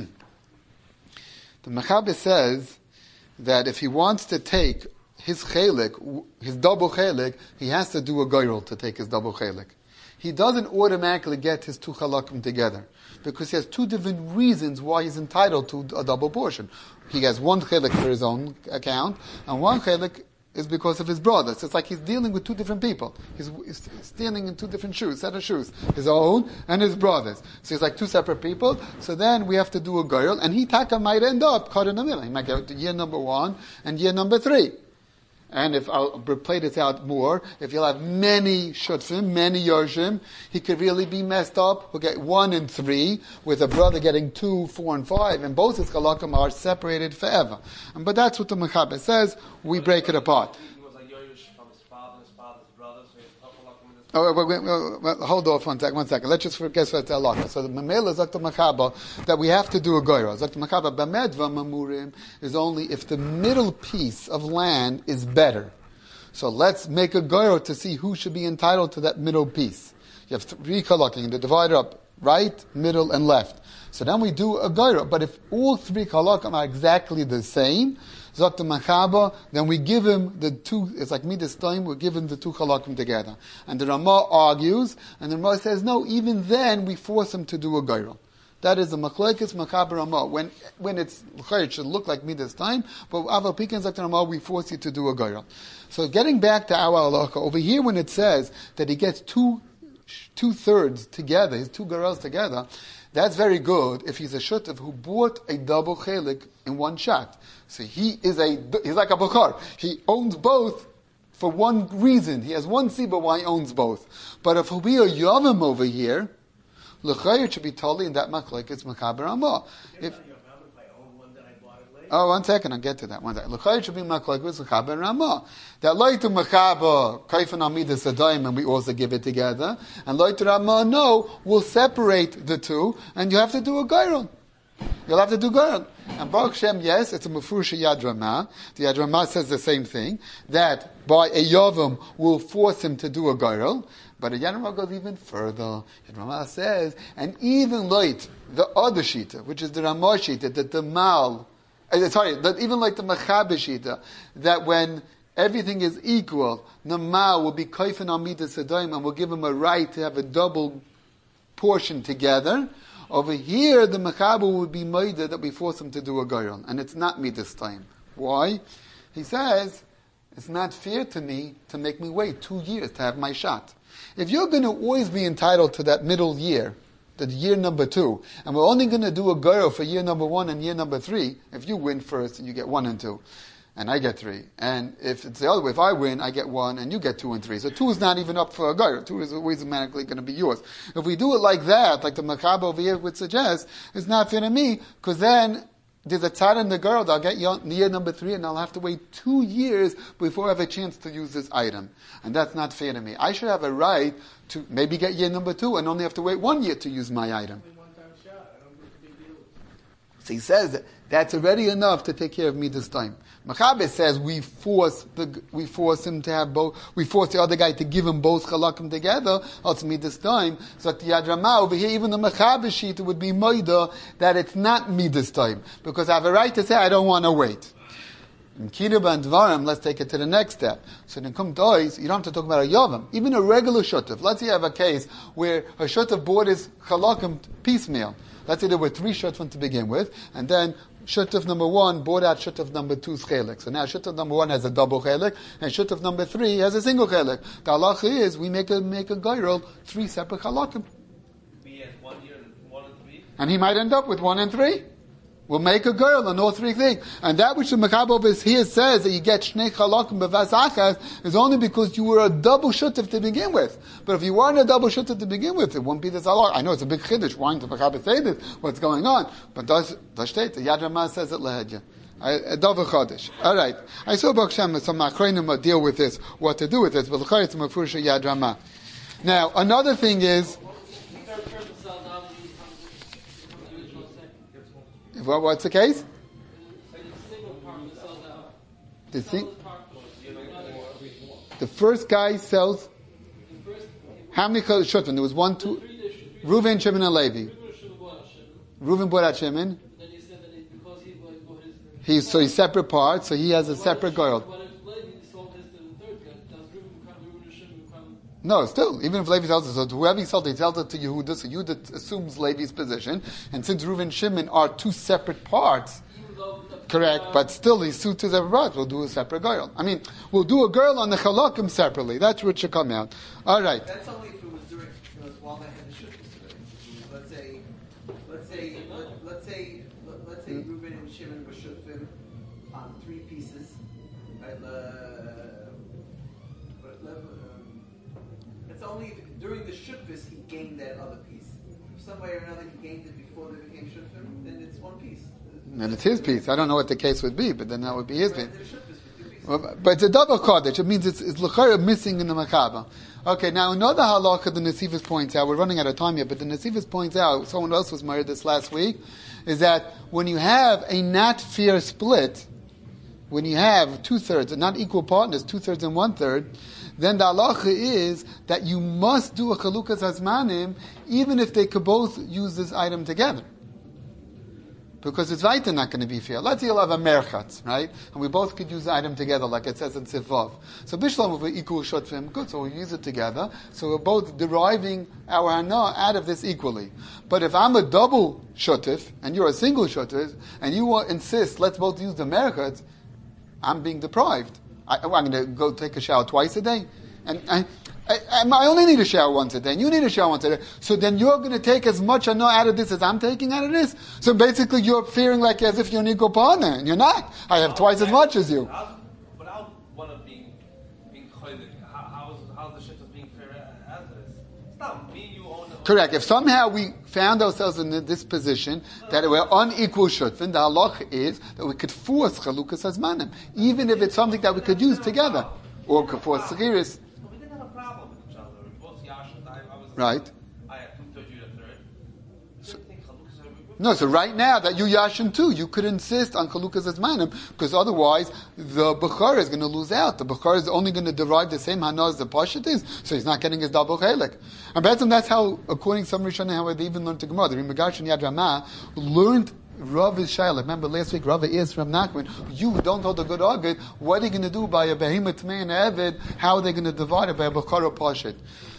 the Mechaber says that if he wants to take his chelik, his double chelik, he has to do a goyrel to take his double chelik. He doesn't automatically get his two chalakim together because he has two different reasons why he's entitled to a double portion. He has one chelik for his own account, and one chelik is because of his brothers. It's like he's dealing with two different people. He's, he's standing in two different shoes, set of shoes. His own and his brothers. So it's like two separate people. So then we have to do a girl, and he taka might end up caught in the middle. He might get to year number one and year number three. And if I'll play this out more, if you'll have many shutfim, many yoshim, he could really be messed up. He'll get one and three, with a brother getting two, four, and five, and both his chalakim are separated forever. And, but that's what the Mechaber says. We break it apart.
He was like Yorush from his father, his father's brother, so he's a chalakim with his
Oh, wait, wait, wait, wait, hold off one second, one second. Let's just guess what's halakha. So the Mamela Zakta Machaba that we have to do a goyra. Zakta Machaba Bamedva Mamurim is only if the middle piece of land is better. So let's make a goyra to see who should be entitled to that middle piece. You have three kalakim, they divide up right, middle, and left. So then we do a goyra. But if all three kalakim are exactly the same, Zakta Machaba, then we give him the two, it's like Midas time, we give him the two chalakim together. And the Ramah argues, and the Ramah says, no, even then we force him to do a goyrel. That is the Machlekes Machaber Ramah. When, when it's, it should look like Midas time, but Aval Pikin Zakta Ramah, we force you to do a goyrel. So getting back to our halacha, over here when it says that he gets two, two thirds together, his two goyrels together, that's very good if he's a shutav who bought a double chelik in one shot. So he is a, he's like a Bukhar. He owns both for one reason. He has one siba why he owns both. But if he'll be a Yavim over here, L'chayr it should be totally in that machlek. It's Mechaber Ramah. If
If I own one that I bought it later.
Oh, one second, I'll get to that. One second. L'chayr should be machlek with Mechaber and Ramah. That loy to Mechaber, kaifan amidas adayim, and we also give it together. And loy to Ramah, no, we'll separate the two, and you have to do a gairon. You'll have to do gairon. And Baruch Shem, yes, it's a mefurish Yad Ramah. The Yad Ramah says the same thing, that by a Yovam will force him to do a gairon. But the Yad Ramah goes even further. Yad Ramah says, and even like the other shita, which is the Ramah shita, that the mal, uh, sorry, that even like the Mechaber shita, that when everything is equal, the mal will be kaifan amidas adayim and will give him a right to have a double portion together. Over here, the Mechaber would be moida that we force him to do a gairon, and it's not me this time. Why? He says, it's not fair to me to make me wait two years to have my shot. If you're going to always be entitled to that middle year, the year number two, and we're only going to do a gairon for year number one and year number three, if you win first, you get one and two, and I get three. And if it's the other way, if I win, I get one, and you get two and three. So two is not even up for a gairon. Two is always automatically going to be yours. If we do it like that, like the Mechaber over here would suggest, it's not fair to me, because then there's a tzad in the girl, I'll get year number three, and I'll have to wait two years before I have a chance to use this item. And that's not fair to me. I should have a right to maybe get year number two and only have to wait one year to use my item. So he says that that's already enough to take care of me this time. Mechaber says we force the we force him to have both. We force the other guy to give him both chalakim together. Also, me this time. So at the Yad Ramah over here, even the Mechaber shita would be moida that it's not me this time because I have a right to say I don't want to wait. In Kirub and Dvarim, let's take it to the next step. So then come to Ois, you don't have to talk about a Yavam. Even a regular Shutav. Let's say you have a case where a Shutav bought his chalakim piecemeal. Let's say there were three Shutavim to begin with, and then Shutav number one bought out Shutav number two's chelik. So now Shutav number one has a double chelik, and Shutav number three has a single chelik. The halacha is we make a make a gairon three separate halakim.
He has one year and one and three.
And he might end up with one and three. We'll make a girl on all three things. And that which the Mechaber over here says that you get shnei chalakim bevas achas is only because you were a double shutav to begin with. But if you weren't a double shutav to begin with, it wouldn't be this halach. I know it's a big chiddush. Why did the Mechaber say this? What's going on? But does does state the Yad Ramah says it lehedya. A double chodesh. All right. I saw Baruch Shem some achronim deal with this, what to do with this. But l'chayr it's mefurish Yad Ramah. Now another thing is. What, what's the case? The thing, the first guy sells. How many Shutvan? There was one, two. Reuven, Shimon, and Levi. Reuven bought out Shimon. He's so he's separate parts. So he has a separate girl. No, still, even if Levi sells it, so whoever he sold it, he sells it to Yehuda, so Yehuda assumes Levi's position, and since Reuven and Shimon are two separate parts, correct, but still these two two separate parts, we'll do a separate girl. I mean, we'll do a girl on the chalakim separately, that's what should come out. Alright.
That's only if it was during, it was while they had the shutfis. Let's say, let's say, let, let's say, let, let's say mm. Reuven and Shimon were shutfim on three pieces, right, uh, but, um, it's only during the shutfis he gained that other piece. If some way or another he gained it before they became shutfim, then it's one piece.
And it's his piece. I don't know what the case would be, but then that would be his piece. Well, but it's a double kodesh. It means it's, it's l'chayr missing in the Mechaber. Okay, now another halacha the Nesivos points out, we're running out of time here, but the Nesivos points out, someone else was married this last week, is that when you have a not fair split, when you have two-thirds, not equal partners, two-thirds and one-third, then the halacha is that you must do a chalukas hazmanim even if they could both use this item together. Because it's weiter not going to be fair. Let's say you'll have a merchatz, right? And we both could use the item together like it says in Sivvav. So Bishlam will be equal shotfim, good, so we'll use it together. So we're both deriving our hana out of this equally. But if I'm a double shotif, and you're a single shotif, and you insist, let's both use the merchatz, I'm being deprived. I, I'm going to go take a shower twice a day. And I, I, I only need a shower once a day, and you need a shower once a day. So then you're going to take as much hana out of this as I'm taking out of this. So basically you're feeling like as if you're an equal partner, and you're not. I have twice as much as you.
Without one of being being choylik, how how is how is the shit of being fair as it is? It's Stop. Me and you own the
Correct. If somehow we found ourselves in this position that we're unequal shutfin, the halach is that we could force chalukas hazmanim, even if it's something that we could use together, or we could force segiris.
But we didn't have a problem with each other. We both yashin. I, I was
Right.
I had two thirds, you had a third. We didn't think chalukas are good.
No, so right now that you yashin too, you could insist on chalukas hazmanim, because otherwise the bechor is going to lose out. The bechor is only going to derive the same hana as the pashut is, so he's not getting his double chelik. And that's how, according to some Rishonim, how they even learned to Gemara. The Rimagash and Yad Ramah learned Rav is Shaila. Remember last week, Rav is from Nachman. You don't hold a good argument. What are they going to do by a behemoth tmei and Eved? How are they going to divide it by a bechor or pashut?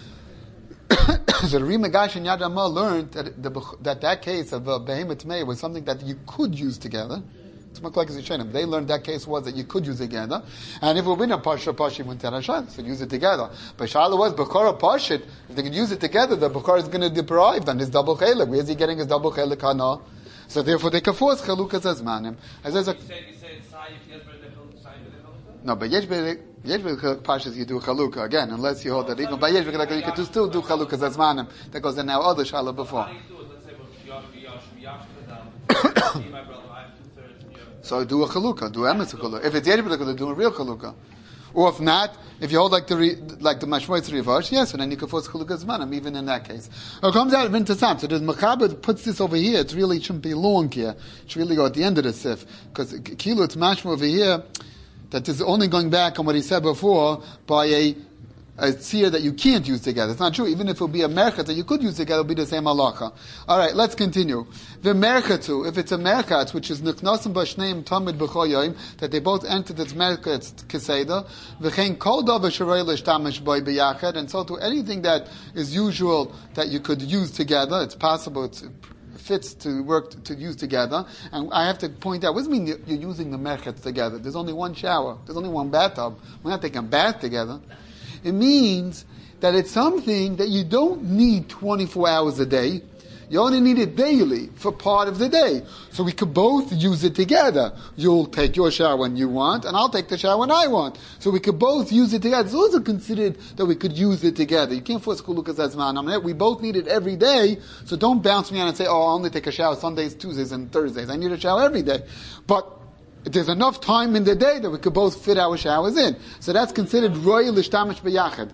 So the Rimagash and Yad Ramah learned that, the, that that case of a behemoth tmei was something that you could use together. It's much like Zishenim. They learned that case was that you could use it together. And if it would be a Pasha, Pasha wouldn't tell Hashem, so use it together. But Shala was Bechor Pashit. If they could use it together, the Bechor is going to deprive them his double chelik. Where is he getting his double chelik hana? So therefore they can force chalukas azmanim. As I said,
You say, you say it's sai if yes, but the chalukas.
no, but yesh b'chiluk pashas you do chalukah again, unless you hold that even by yesh b'chiluk you can still do chalukas azmanim. That goes in now other Shala before.
How do you do it? Let's say, well, yash, yash, yash, yash, me, my brother, I have two thirds, and you have
So do a chalukah, do emes chalukah. If it's yesh b'chiluk, do a real chalukah. Or if not, if you hold like the re, like the mashmoitz rivash, yes, and then you can force chalukas zmanim even in that case. It comes out of Intasam. So the Mechaber puts this over here. It really shouldn't be long here. It should really go at the end of the sif because kilo it's mashmo over here that is only going back on what he said before by a a tzir that you can't use together. It's not true. Even if it will be a merchat that you could use together, it'll be the same halacha. All right, let's continue. The merchatu, if it's a merchat, which is niknasim b'shneim tamid b'choyim, that they both entered its merchat keseda, v'chein kol davar sharei l'shtamish boy b'yachad, and so to anything that is usual that you could use together, it's possible, it's, it fits to work to, to use together. And I have to point out, what does it mean you're using the merchat together? There's only one shower. There's only one bathtub. We're not taking a bath together. It means that it's something that you don't need twenty-four hours a day. You only need it daily for part of the day. So we could both use it together. You'll take your shower when you want, and I'll take the shower when I want. So we could both use it together. It's also considered that we could use it together. You can't force chalukas azman. We both need it every day, so don't bounce me on and say, oh, I'll only take a shower Sundays, Tuesdays, and Thursdays. I need a shower every day. But there's enough time in the day that we could both fit our showers in. So that's considered royal ishtamish b'yachad.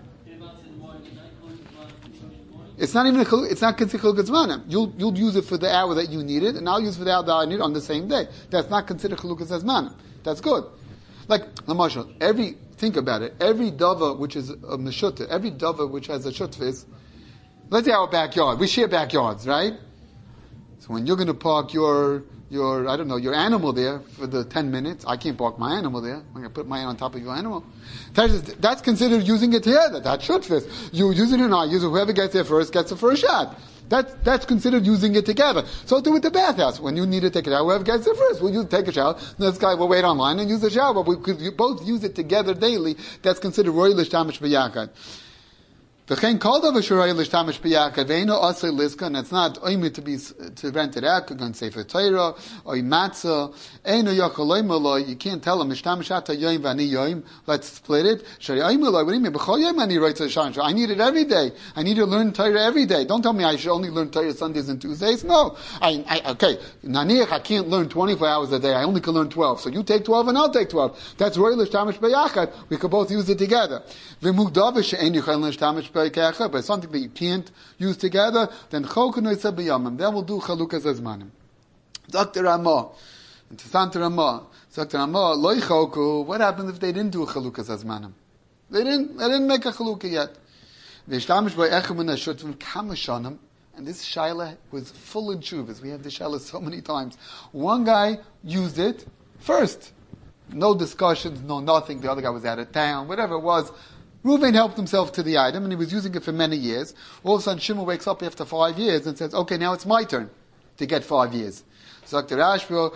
It's not even a, it's not considered chalukas zmanim. You'll you'll use it for the hour that you need it, and I'll use it for the hour that I need it on the same day. That's not considered chalukas zmanim. That's good. Like Lamashal, every think about it. Every dava which is a meshutah, every dava which has a shutfis. Let's say our backyard. We share backyards, right? So when you're going to park your your, I don't know, your animal there for the ten minutes. I can't park my animal there. I'm going to put mine on top of your animal. That's, that's considered using it together. That should fit. You use it and I use it. Whoever gets there first gets the first shot. That's, that's considered using it together. So do with the bathhouse. When you need to take a shower, whoever gets there first, we'll use, take a shower. This guy will wait online and use the shower. But we could you both use it together daily. That's considered royalish tamish b'yakad. V'chein kol davar shorei l'shtamish b'yakad ve'eino asay liska, and it's not oimid to be to rent it out. You're going to say for Torah or matzah. Eino yacholay malay. You can't tell him mishtamish ata yoim v'ani yoim. Let's split it. Shari aymalay. What do you mean? B'chol yoim ani writes a shan. I need it every day. I need to learn Torah every day. Don't tell me I should only learn Torah Sundays and Tuesdays. No. I, I okay. Naniach, I can't learn twenty-four hours a day. I only can learn twelve. So you take twelve and I'll take twelve. That's royal l'shtamish b'yakad. We could both use it together. V'mugdav she'en yichal l'shtamish. But something that you can't use together, then then we'll do chalukas azmanim. Doctor Ramah, Santa Ramah, Doctor Ramah, loy choku. What happens if they didn't do chalukas azmanim? They didn't. They didn't make a chalukah yet. V'shtamish by echem and ashut kamashanim. And this shaila was full in shuvas. We had the shaila so many times. One guy used it first, no discussions, no nothing. The other guy was out of town, whatever it was. Reuven helped himself to the item, and he was using it for many years. All of a sudden, Shimon wakes up after five years and says, okay, now it's my turn to get five years. So Doctor Ashbro,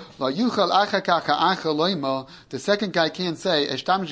the second guy can't say,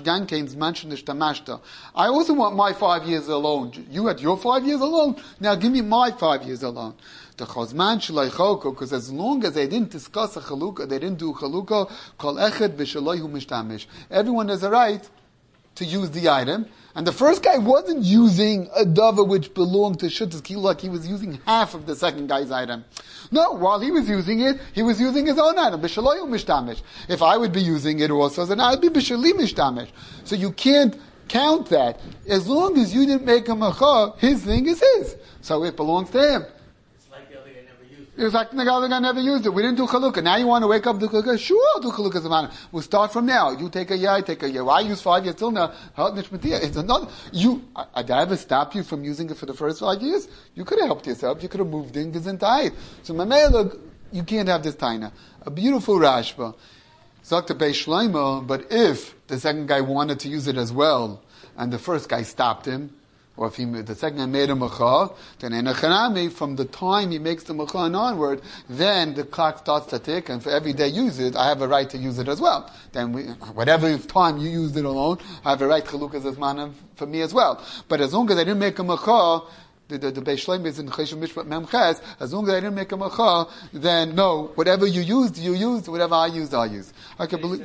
I also want my five years alone. You had your five years alone? Now give me my five years alone. Because as long as they didn't discuss a chalukah, they didn't do chalukah, everyone has a right to use the item, and the first guy wasn't using a davar which belonged to Shuttas Kilo, like he was using half of the second guy's item. No, while he was using it, he was using his own item. B'shaloyu mishtamish. If I would be using it also, then I would be b'shali mishtamish. So you can't count that. As long as you didn't make a macha, his thing is his. So it belongs to him.
It's like the other guy never used it.
In fact, the other guy never used it. We didn't do chalukah. Now you want to wake up do chalukah? Sure, I'll do chalukah zamana. We'll start from now. You take a year, I take a year. I use five years till now. It's another. You, I, did I ever stop you from using it for the first five years? You could have helped yourself. You could have moved in gesundheit. So Mamela, you can't have this taina. A beautiful Rashba. Zakta Beis Shlomo, but if the second guy wanted to use it as well, and the first guy stopped him, or if he, the second guy made a macha, then in a chanami, from the time he makes the macha and onward, then the clock starts to tick, and for every day you use it, I have a right to use it as well. Then we, whatever time you used it alone, I have a right to chalukas zmanim for me as well. But as long as I didn't make a macha, the, the, the Beis Shlomo is in Chesed Mishpat Memches, as long as I didn't make a macha, then no, whatever you used, you used, whatever I used, I used. I can believe.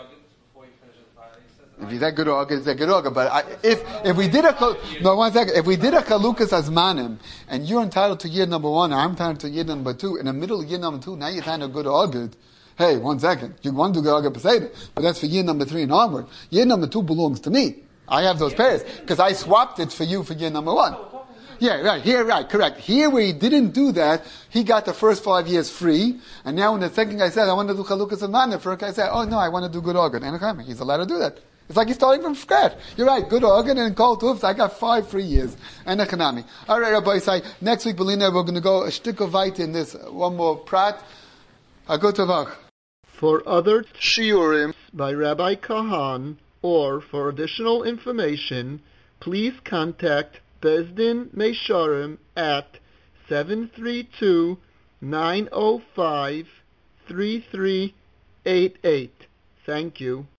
If you said good orga, it's a good orga. But I, if if we did a no one second, if we did a chalukas azmanim, and you're entitled to year number one, and I'm entitled to year number two, in the middle of year number two, now you're entitled to good orga. Hey, one second, you want to do good orga peseda, but that's for year number three and onward. Year number two belongs to me. I have those pairs because I swapped it for you for year number one. Yeah, right. Here, right, correct. Here, where he didn't do that, he got the first five years free, and now when the second guy said, "I want to do chalukas azmanim," the first guy said, "Oh no, I want to do good orga." And he's allowed to do that. It's like he's starting from scratch. You're right. Good organ and Kol Tufs. I got five free years. And economy. All right, Rabbi Isai. Next week, Belina, we're going to go a shtik of vayt in this. One more prat. Agotavach.
For other shiurim by Rabbi Kahan, or for additional information, please contact Bezdin Meisharim at seven three two, nine oh five, three three eight eight. Thank you.